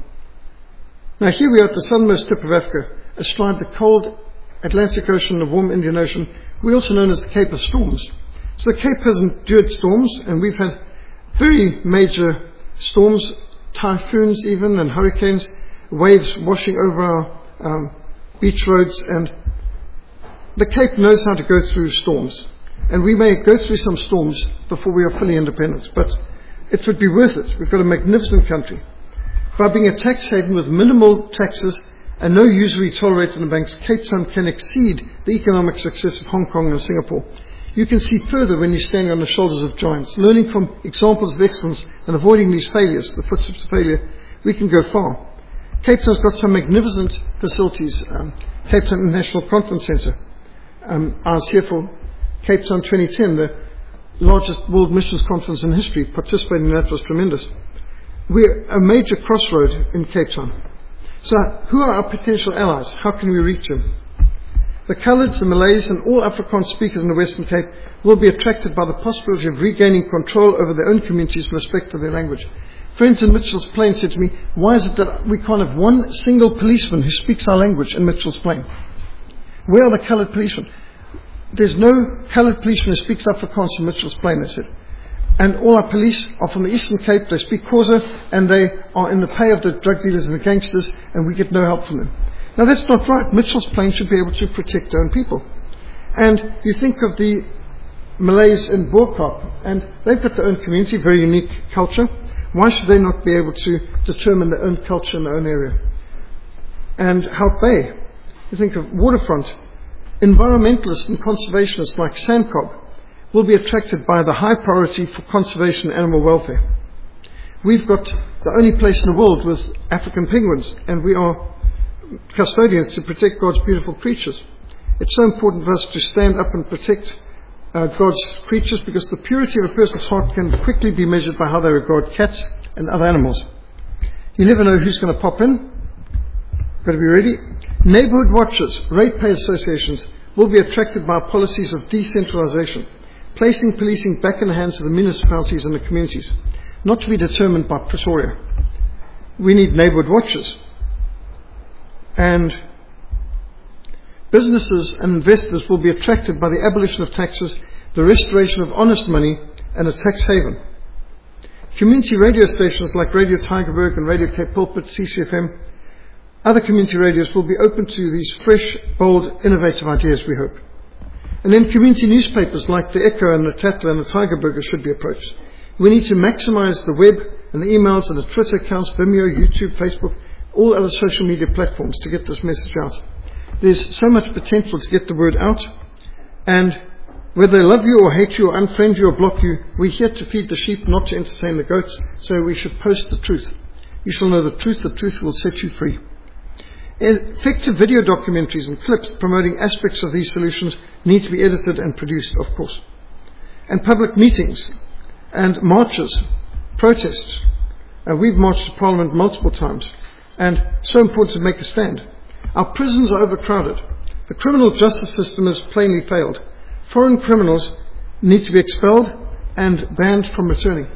Now here we are at the southernmost tip of Africa, astride the cold Atlantic Ocean and the warm Indian Ocean. We're also known as the Cape of Storms. So the Cape has endured storms, and we've had very major storms, typhoons even, and hurricanes, waves washing over our beach roads, and the Cape knows how to go through storms. And we may go through some storms before we are fully independent, but it would be worth it. We've got a magnificent country. By being a tax haven with minimal taxes and no usury tolerated in the banks, Cape Town can exceed the economic success of Hong Kong and Singapore. You can see further when you're standing on the shoulders of giants. Learning from examples of excellence and avoiding these failures, the footsteps of failure, we can go far. Cape Town's got some magnificent facilities. Cape Town International Conference Centre. I was here for Cape Town 2010, the largest World Missions Conference in history. Participating in that was tremendous. We're a major crossroad in Cape Town. So who are our potential allies? How can we reach them? The Coloureds, the Malays and all Afrikaans speakers in the Western Cape will be attracted by the possibility of regaining control over their own communities in respect of their language. Friends in Mitchell's Plain said to me, why is it that we can't have one single policeman who speaks our language in Mitchell's Plain? Where are the coloured policemen? There's no coloured policeman who speaks Afrikaans in Mitchell's Plain, they said. And all our police are from the Eastern Cape, they speak Xhosa, and they are in the pay of the drug dealers and the gangsters, and we get no help from them. Now that's not right. Mitchell's Plain should be able to protect their own people. And you think of the Malays in Bo-Kaap, and they've got their own community, very unique culture. Why should they not be able to determine their own culture in their own area? And Hout Bay, you think of waterfront. Environmentalists and conservationists like Sandcock will be attracted by the high priority for conservation and animal welfare. We've got the only place in the world with African penguins, and we are custodians to protect God's beautiful creatures. It's so important for us to stand up and protect God's creatures because the purity of a person's heart can quickly be measured by how they regard cats and other animals. You never know who's going to pop in. Got to be ready. Neighbourhood watchers, ratepayer associations will be attracted by policies of decentralisation, placing policing back in the hands of the municipalities and the communities, not to be determined by Pretoria. We need neighbourhood watchers. And Businesses and investors will be attracted by the abolition of taxes, the restoration of honest money, and a tax haven. Community radio stations like Radio Tygerberg and Radio Cape Pulpit, CCFM, other community radios will be open to these fresh, bold, innovative ideas, we hope. And then community newspapers like the Echo and the Tatler and the Tygerberger should be approached. We need to maximize the web and the emails and the Twitter accounts, Vimeo, YouTube, Facebook, all other social media platforms to get this message out. There's so much potential to get the word out, and whether they love you or hate you or unfriend you or block you, we're here to feed the sheep, not to entertain the goats, so we should post the truth. You shall know the truth will set you free. Effective video documentaries and clips promoting aspects of these solutions need to be edited and produced, of course. And public meetings and marches, protests. We've marched to Parliament multiple times, and so important to make a stand. Our prisons are overcrowded. The criminal justice system has plainly failed. Foreign criminals need to be expelled and banned from returning.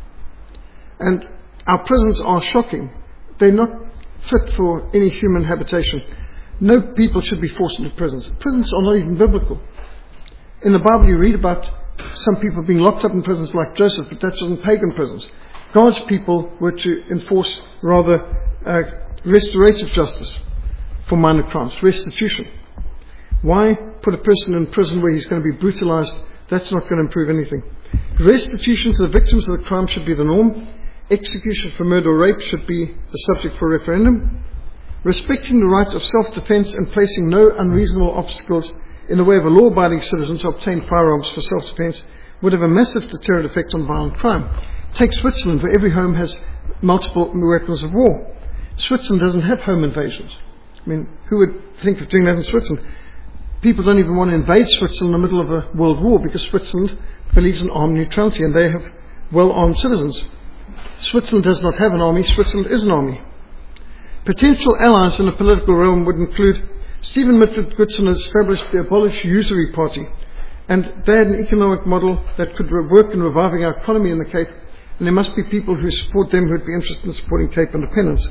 And our prisons are shocking. They're not fit for any human habitation. No people should be forced into prisons. Prisons are not even biblical. In the Bible you read about some people being locked up in prisons like Joseph, but that's in pagan prisons. God's people were to enforce rather restorative justice for minor crimes, restitution. Why put a person in prison where he's going to be brutalized? That's not going to improve anything. Restitution to the victims of the crime should be the norm. Execution for murder or rape should be the subject for referendum. Respecting the right of self-defense and placing no unreasonable obstacles in the way of a law-abiding citizen to obtain firearms for self-defense would have a massive deterrent effect on violent crime. Take Switzerland, where every home has multiple weapons of war. Switzerland doesn't have home invasions. I mean, who would think of doing that in Switzerland? People don't even want to invade Switzerland in the middle of a world war because Switzerland believes in armed neutrality and they have well-armed citizens. Switzerland does not have an army. Switzerland is an army. Potential allies in the political realm would include Stephen Mitford Goodson has established the Abolish Usury Party, and they had an economic model that could work in reviving our economy in the Cape, and there must be people who support them who would be interested in supporting Cape independence.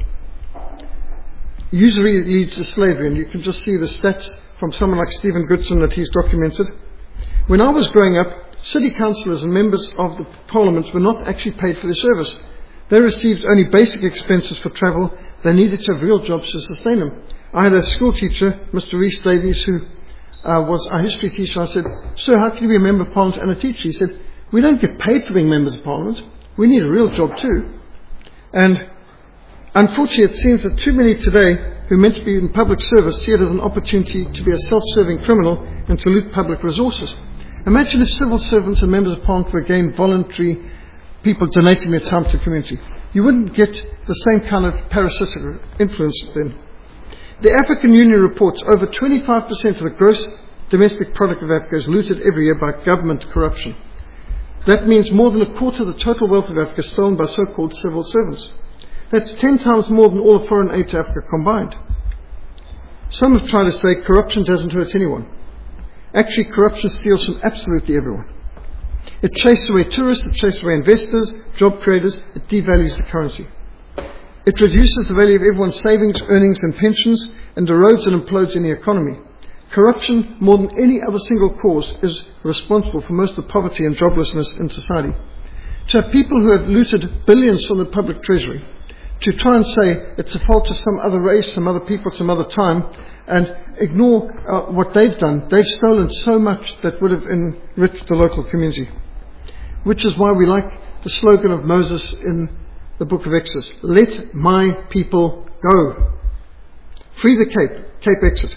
Usury leads to slavery, and you can just see the stats from someone like Stephen Goodson that he's documented. When I was growing up, city councillors and members of the parliament were not actually paid for their service. They received only basic expenses for travel. They needed to have real jobs to sustain them. I had a school teacher, Mr. Rhys Davies, who was our history teacher. I said, "Sir, how can you be a member of parliament and a teacher?" He said, "We don't get paid for being members of parliament. We need a real job too." And unfortunately, it seems that too many today who are meant to be in public service see it as an opportunity to be a self-serving criminal and to loot public resources. Imagine if civil servants and members of parliament were again voluntary people donating their time to the community. You wouldn't get the same kind of parasitic influence then. The African Union reports over 25% of the gross domestic product of Africa is looted every year by government corruption. That means more than a quarter of the total wealth of Africa is stolen by so-called civil servants. That's 10 times more than all of foreign aid to Africa combined. Some have tried to say corruption doesn't hurt anyone. Actually, corruption steals from absolutely everyone. It chases away tourists, it chases away investors, job creators, it devalues the currency. It reduces the value of everyone's savings, earnings and pensions, and erodes and implodes any economy. Corruption, more than any other single cause, is responsible for most of the poverty and joblessness in society. To have people who have looted billions from the public treasury, to try and say it's the fault of some other race, some other people, some other time, and ignore what they've done. They've stolen so much that would have enriched the local community. Which is why we like the slogan of Moses in the book of Exodus: "Let my people go." Free the Cape, Cape Exit.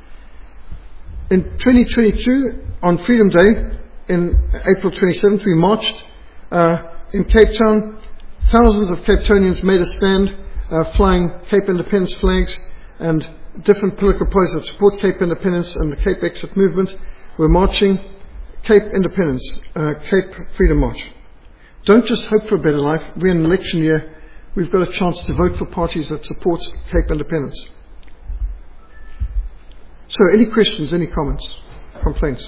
In 2022, on Freedom Day, in April 27th, we marched in Cape Town. Thousands of Cape Townians made a stand, flying Cape Independence flags, and different political parties that support Cape Independence and the Cape Exit movement were marching Cape Independence, Cape Freedom March. Don't just hope for a better life. We're in an election year. We've got a chance to vote for parties that support Cape Independence. So, any questions, any comments, complaints?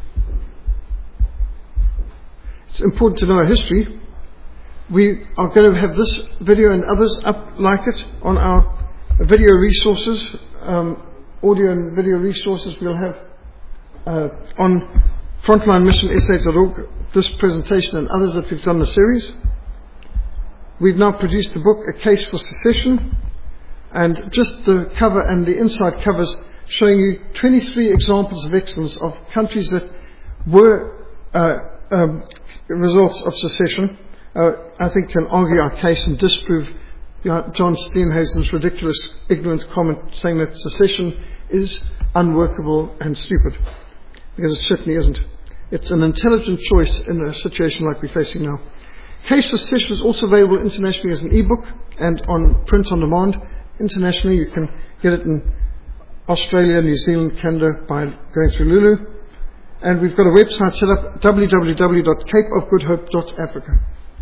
It's important to know our history. We are going to have this video and others up like it on our video resources audio and video resources we'll have on frontlinemissionsa.org, this presentation and others that we've done in the series. We've now produced the book, A Case for Secession, and just the cover and the inside covers showing you 23 examples of excellence of countries that were results of secession. I think can argue our case and disprove John Steenhuisen's ridiculous, ignorant comment saying that secession is unworkable and stupid, because it certainly isn't. It's an intelligent choice in a situation like we're facing now. Case for Secession is also available internationally as an e-book and on print on demand. Internationally, you can get it in Australia, New Zealand, Canada by going through Lulu. And we've got a website set up, www.capeofgoodhope.africa.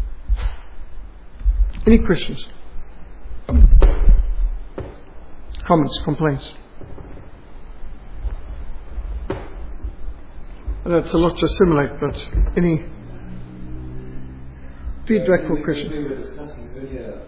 Any questions? Comments, complaints? I know it's a lot to assimilate, but any feedback or questions? We were discussing earlier,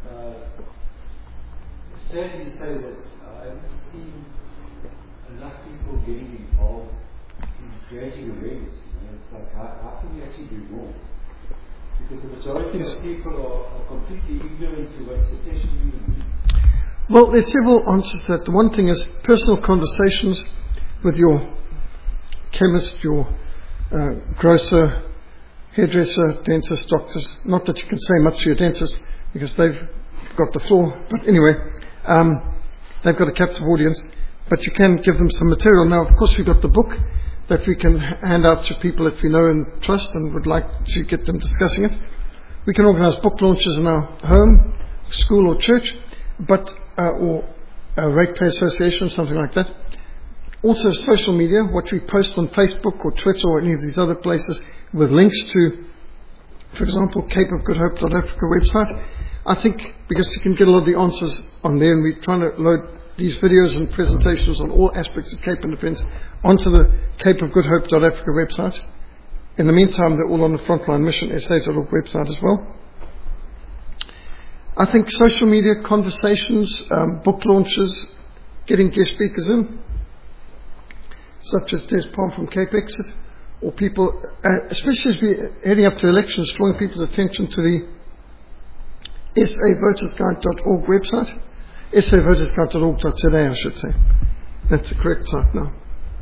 sadly to say that I haven't seen enough people getting involved in creating awareness. It's like, how can we actually do more? Because the majority of people are completely ignorant to what secession even means. Well, there's several answers to that. The one thing is personal conversations with your chemist, your grocer, hairdresser, dentist, doctors. Not that you can say much to your dentist because they've got the floor, but anyway, they've got a captive audience. But you can give them some material. Now, of course, we've got the book that we can hand out to people that we know and trust and would like to get them discussing it. We can organise book launches in our home, school or church, but or a ratepayer association, something like that. Also social media, what we post on Facebook or Twitter or any of these other places with links to, for example, capeofgoodhope.africa website. I think because you can get a lot of the answers on there, and we're trying to load these videos and presentations on all aspects of Cape Independence onto the capeofgoodhope.africa website. In the meantime, they're all on the frontlinemissionsa.org website as well. I think social media, conversations, book launches, getting guest speakers in, such as Des Palm from Cape Exit, or people, especially as we're heading up to elections, drawing people's attention to the savotersguide.org website. savotersguide.org.za, I should say. That's the correct site now.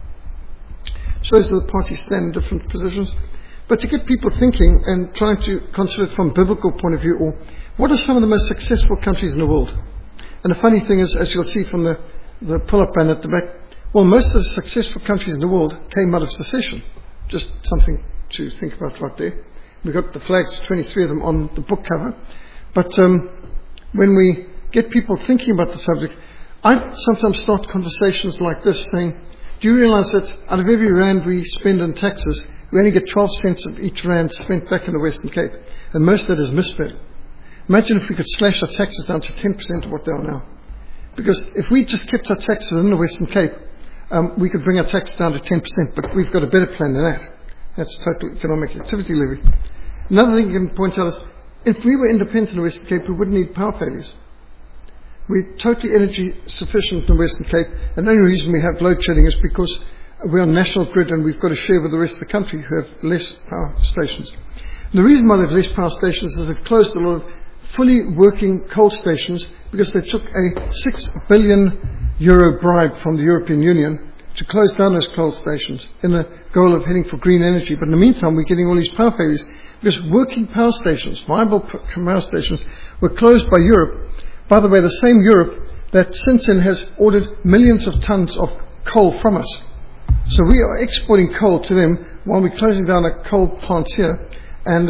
Shows that the parties stand in different positions. But to get people thinking and trying to consider it from a biblical point of view, or what are some of the most successful countries in the world? And the funny thing is, as you'll see from the pull-up banner at the back, well, most of the successful countries in the world came out of secession. Just something to think about right there. We've got the flags, 23 of them on the book cover. But when we get people thinking about the subject, I sometimes start conversations like this saying, do you realize that out of every rand we spend on taxes, we only get 12 cents of each rand spent back in the Western Cape, and most of that is misspent. Imagine if we could slash our taxes down to 10% of what they are now. Because if we just kept our taxes within the Western Cape, we could bring our tax down to 10%, but we've got a better plan than that. That's total economic activity levy. Another thing you can point out is, if we were independent in the Western Cape, we wouldn't need power failures. We're totally energy sufficient in the Western Cape, and the only reason we have load shedding is because we're on national grid and we've got to share with the rest of the country who have less power stations. And the reason why they have less power stations is they've closed a lot of fully working coal stations because they took a €6 billion bribe from the European Union to close down those coal stations in the goal of heading for green energy. But in the meantime, we're getting all these power failures because working power stations, viable power stations, were closed by Europe. By the way, the same Europe that since then has ordered millions of tons of coal from us. So we are exporting coal to them while we're closing down our coal plants here. And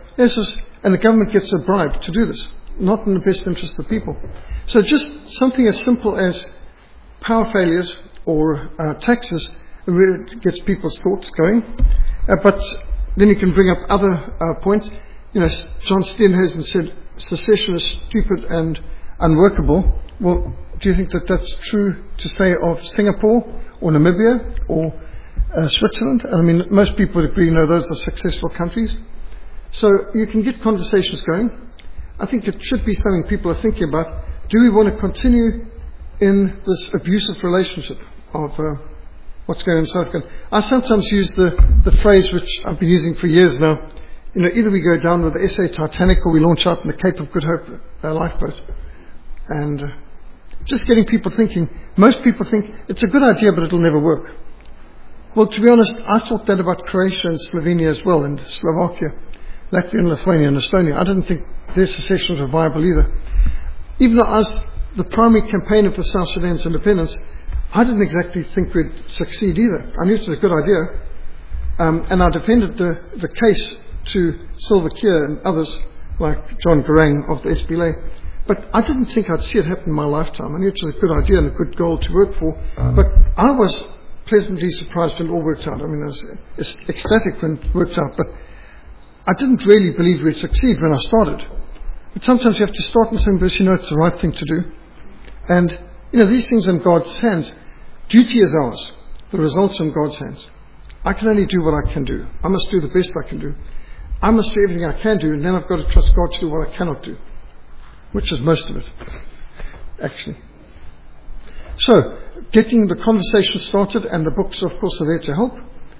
the government gets a bribe to do this, not in the best interest of people. So just something as simple as power failures or taxes really gets people's thoughts going. But then you can bring up other points. You know, John Steenhuisen said secession is stupid and unworkable. Well, do you think that that's true to say of Singapore or Namibia or Switzerland? I mean, most people would agree, no, those are successful countries. So you can get conversations going. I think it should be something people are thinking about. Do we want to continue in this abusive relationship of what's going on in South Africa. I sometimes use the phrase which I've been using for years now. Either we go down with the SA Titanic or we launch out in the Cape of Good Hope lifeboat. And just getting people thinking. Most people think it's a good idea, but it'll never work. Well, to be honest, I thought that about Croatia and Slovenia as well, and Slovakia, Latvia and Lithuania and Estonia. I didn't think their secessions were viable either. Even though I was the primary campaigner for South Sudan's independence, I didn't exactly think we'd succeed either. I knew it was a good idea. And I defended the case to Salva Kiir and others like John Garang of the SPLA. But I didn't think I'd see it happen in my lifetime. I knew it was a good idea and a good goal to work for. But I was pleasantly surprised when it all worked out. I mean, I was ecstatic when it worked out. But I didn't really believe we'd succeed when I started. But sometimes you have to start in something because you know it's the right thing to do. And, these things are in God's hands. Duty is ours. The results are in God's hands. I can only do what I can do. I must do the best I can do. I must do everything I can do, and then I've got to trust God to do what I cannot do, which is most of it, actually. So, getting the conversation started, and the books, of course, are there to help.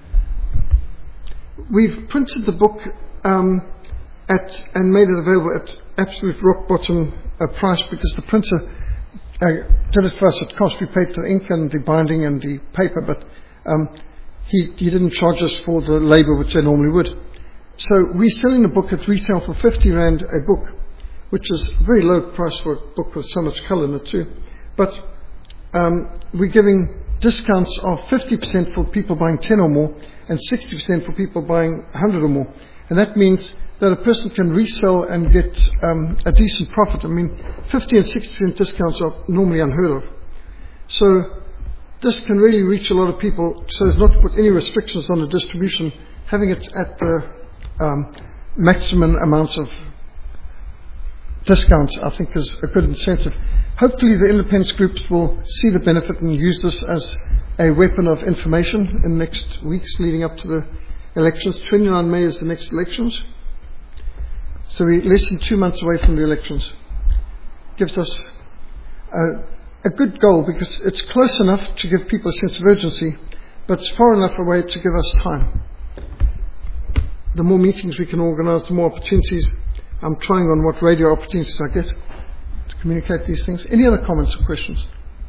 We've printed the book and made it available at absolute rock bottom price because the printer did it for us at cost. We paid for the ink and the binding and the paper, but he didn't charge us for the labour which they normally would. So we're selling the book at retail for 50 Rand a book, which is a very low price for a book with so much colour in it too. But we're giving discounts of 50% for people buying 10 or more and 60% for people buying 100 or more. And that means that a person can resell and get a decent profit. I mean, 50 and 60% discounts are normally unheard of. So this can really reach a lot of people so as not to put any restrictions on the distribution. Having it at the maximum amount of discounts, I think, is a good incentive. Hopefully the independence groups will see the benefit and use this as a weapon of information in the next weeks leading up to the elections. 29 May is the next elections. So we're less than 2 months away from the elections. Gives us a good goal because it's close enough to give people a sense of urgency, but it's far enough away to give us time. The more meetings we can organise, the more opportunities. I'm trying on what radio opportunities I get to communicate these things. Any other comments or questions?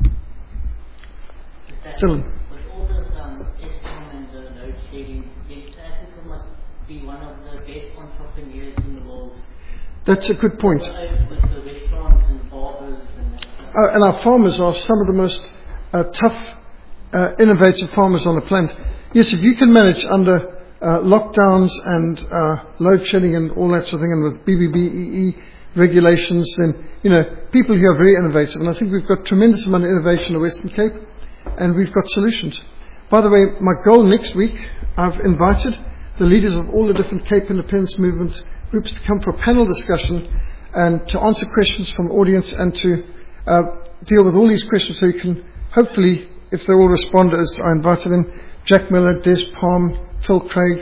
Dylan. With all this Eskom and the load shedding, South Africa must be one of the best entrepreneurs in the world. That's a good point. With the restaurants and barbers and that stuff. And our farmers are some of the most tough, innovative farmers on the planet. Yes, if you can manage under lockdowns and load shedding and all that sort of thing, and with BBBEE regulations, then people here are very innovative, and I think we've got tremendous amount of innovation in the Western Cape, and we've got solutions. By the way, my goal next week, I've invited the leaders of all the different Cape Independence Movement groups to come for a panel discussion and to answer questions from the audience and to deal with all these questions so you can, hopefully, if they're all responders, I invited them, Jack Miller, Des Palm, Phil Craig,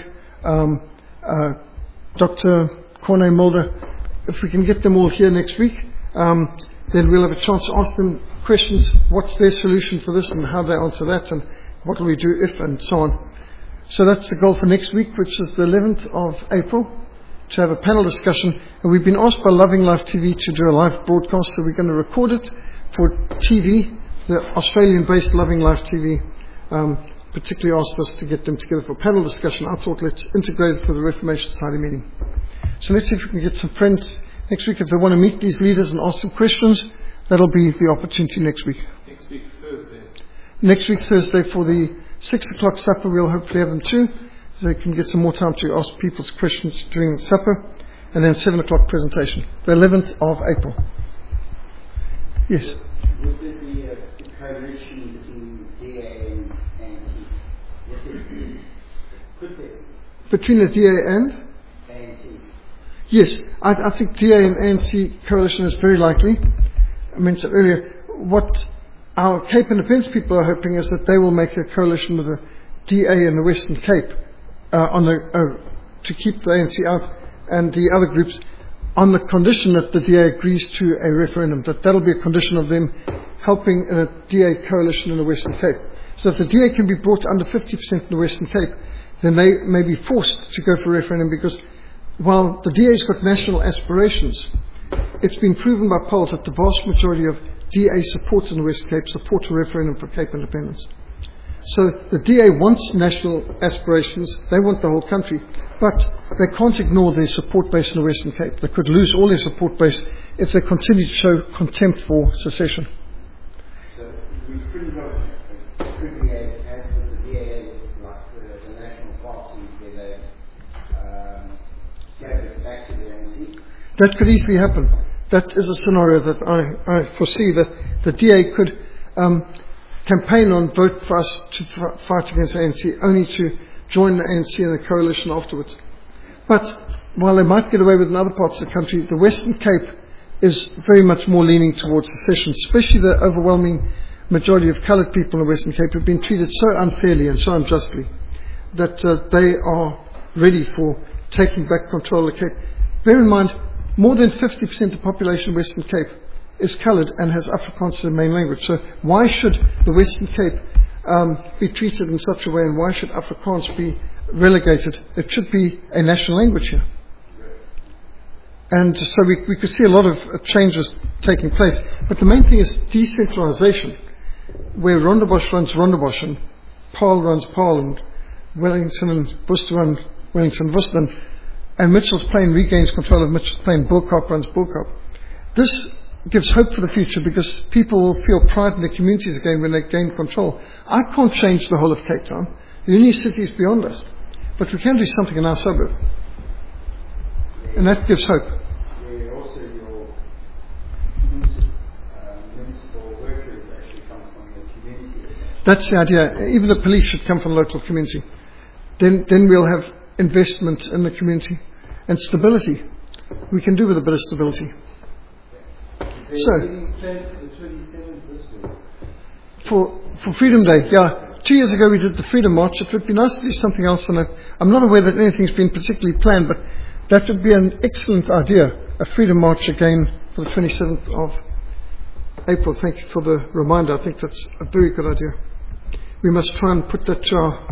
Dr. Corne Mulder. If we can get them all here next week, then we'll have a chance to ask them questions. What's their solution for this and how they answer that, and what will we do if, and so on. So that's the goal for next week, which is the 11th of April, to have a panel discussion. And we've been asked by Loving Life TV to do a live broadcast, so we're going to record it for TV. The Australian-based Loving Life TV particularly asked us to get them together for a panel discussion. I thought let's integrate it for the Reformation Society meeting. So let's see if we can get some friends next week. If they want to meet these leaders and ask them questions, that'll be the opportunity next week. Next week, Thursday. Next week, Thursday, for the 6 o'clock supper, we'll hopefully have them too, so they can get some more time to ask people's questions during the supper. And then 7 o'clock presentation, the 11th of April. Yes? Would there be a coalition between DA and ANC? Could there? Between the DA and? ANC. Yes, I think DA and ANC coalition is very likely. I mentioned earlier, what our Cape Independence people are hoping is that they will make a coalition with the DA in the Western Cape to keep the ANC out, and the other groups, on the condition that the DA agrees to a referendum. That'll be a condition of them helping in a DA coalition in the Western Cape. So if the DA can be brought under 50% in the Western Cape, then they may be forced to go for a referendum, because while the DA's got national aspirations, it's been proven by polls that the vast majority of DA supporters in the Western Cape support a referendum for Cape independence. So the DA wants national aspirations, they want the whole country, but they can't ignore their support base in the Western Cape. They could lose all their support base if they continue to show contempt for secession. So we couldn't have with the DA, like the National Party, where they gave it back to the ANC. That could easily happen. That is a scenario that I foresee, that the DA could campaign on vote for us to fight against the ANC, only to join the ANC in the coalition afterwards. But while they might get away with in other parts of the country, the Western Cape is very much more leaning towards secession, especially the overwhelming majority of coloured people in the Western Cape have been treated so unfairly and so unjustly that they are ready for taking back control of the Cape. Bear in mind, more than 50% of the population of Western Cape is coloured and has Afrikaans as their main language. So why should the Western Cape be treated in such a way, and why should Afrikaans be relegated? It should be a national language here. And so we could see a lot of changes taking place. But the main thing is decentralisation, where Rondebosch runs Rondebosch, and Paarl runs Paarl, and Wellington and Worcester run Wellington and Worcester, and Mitchell's Plain regains control of Mitchell's Plain. Bulkarp runs Bulkarp. This gives hope for the future, because people will feel pride in their communities again when they gain control. I can't change the whole of Cape Town. The only city is beyond us. But we can do something in our suburb. And that gives hope. Where also your municipal workers actually come from your community. That's the idea. Even the police should come from the local community. Then we'll have investment in the community and stability. We can do with a bit of stability. So, for Freedom Day, yeah. 2 years ago we did the Freedom March. It would be nice to do something else, and I'm not aware that anything's been particularly planned, but that would be an excellent idea, a Freedom March again for the 27th of April. Thank you for the reminder. I think that's a very good idea. We must try and put that to our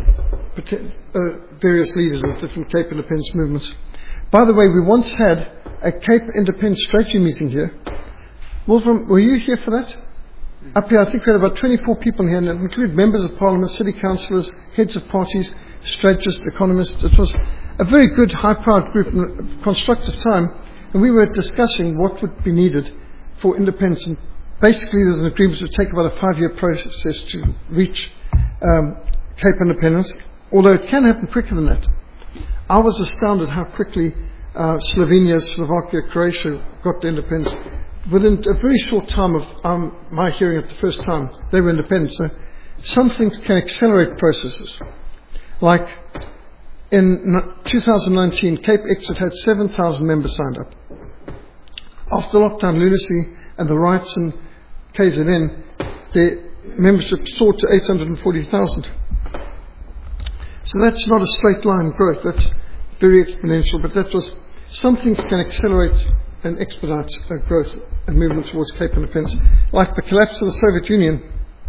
various leaders of different Cape independence movements. By the way, we once had a Cape Independence Strategy meeting here. Wolfram, were you here for that? Up here, I think we had about 24 people here, and it included members of Parliament, city councillors, heads of parties, strategists, economists. It was a very good, high-powered group and a constructive time, and we were discussing what would be needed for independence. And basically, there's an agreement to take about a 5-year process to reach Cape independence, although it can happen quicker than that. I was astounded how quickly Slovenia, Slovakia, Croatia got their independence. Within a very short time of my hearing it the first time, they were independent. So some things can accelerate processes. Like in 2019, Cape Exit had 7,000 members signed up. After lockdown lunacy and the riots in KZN, their membership soared to 840,000. So that's not a straight line growth, that's very exponential, but that was, some things can accelerate and expedite growth and movement towards Cape independence. Like the collapse of the Soviet Union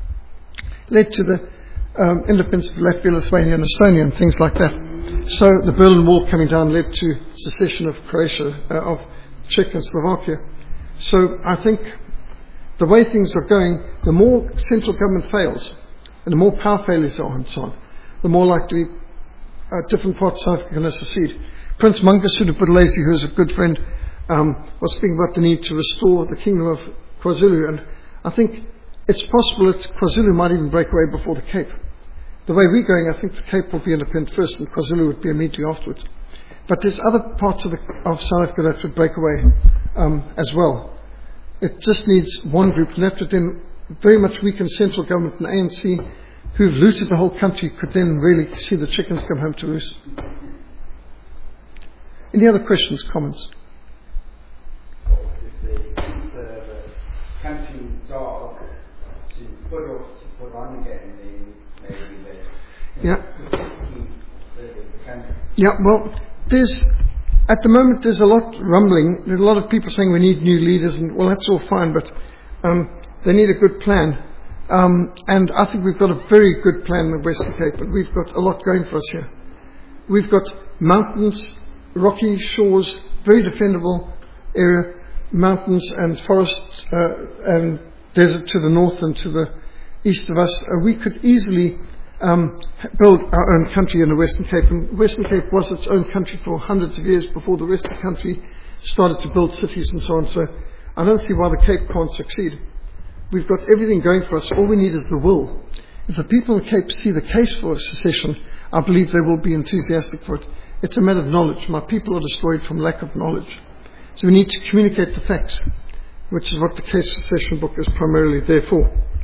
led to the independence of Latvia, Lithuania and Estonia and things like that. So the Berlin Wall coming down led to secession of Croatia, of Czech and Slovakia. So I think the way things are going, the more central government fails and the more power failures are and so on, the more likely different parts of South Africa can secede. Prince Mangosuthu Buthelezi, who is a good friend, was speaking about the need to restore the kingdom of KwaZulu, and I think it's possible that KwaZulu might even break away before the Cape. The way we're going, I think the Cape will be independent first and KwaZulu would be immediately afterwards. But there's other parts of South Africa that would break away as well. It just needs one group, and that would then very much weaken central government, and ANC, who've looted the whole country, could then really see the chickens come home to roost. Any other questions, comments? If they keep the country dark to put on again, then maybe they keep the country. Yeah, well, at the moment there's a lot rumbling. There's a lot of people saying we need new leaders, and well, that's all fine, but They need a good plan. And I think we've got a very good plan in the Western Cape, and we've got a lot going for us here. We've got mountains, rocky shores, very defendable area, mountains and forests and desert to the north and to the east of us. We could easily build our own country in the Western Cape. And the Western Cape was its own country for hundreds of years before the rest of the country started to build cities and so on. So I don't see why the Cape can't succeed. We've got everything going for us. All we need is the will. If the people in the Cape see the case for secession, I believe they will be enthusiastic for it. It's a matter of knowledge. My people are destroyed from lack of knowledge. So we need to communicate the facts, which is what the Case for Secession book is primarily there for.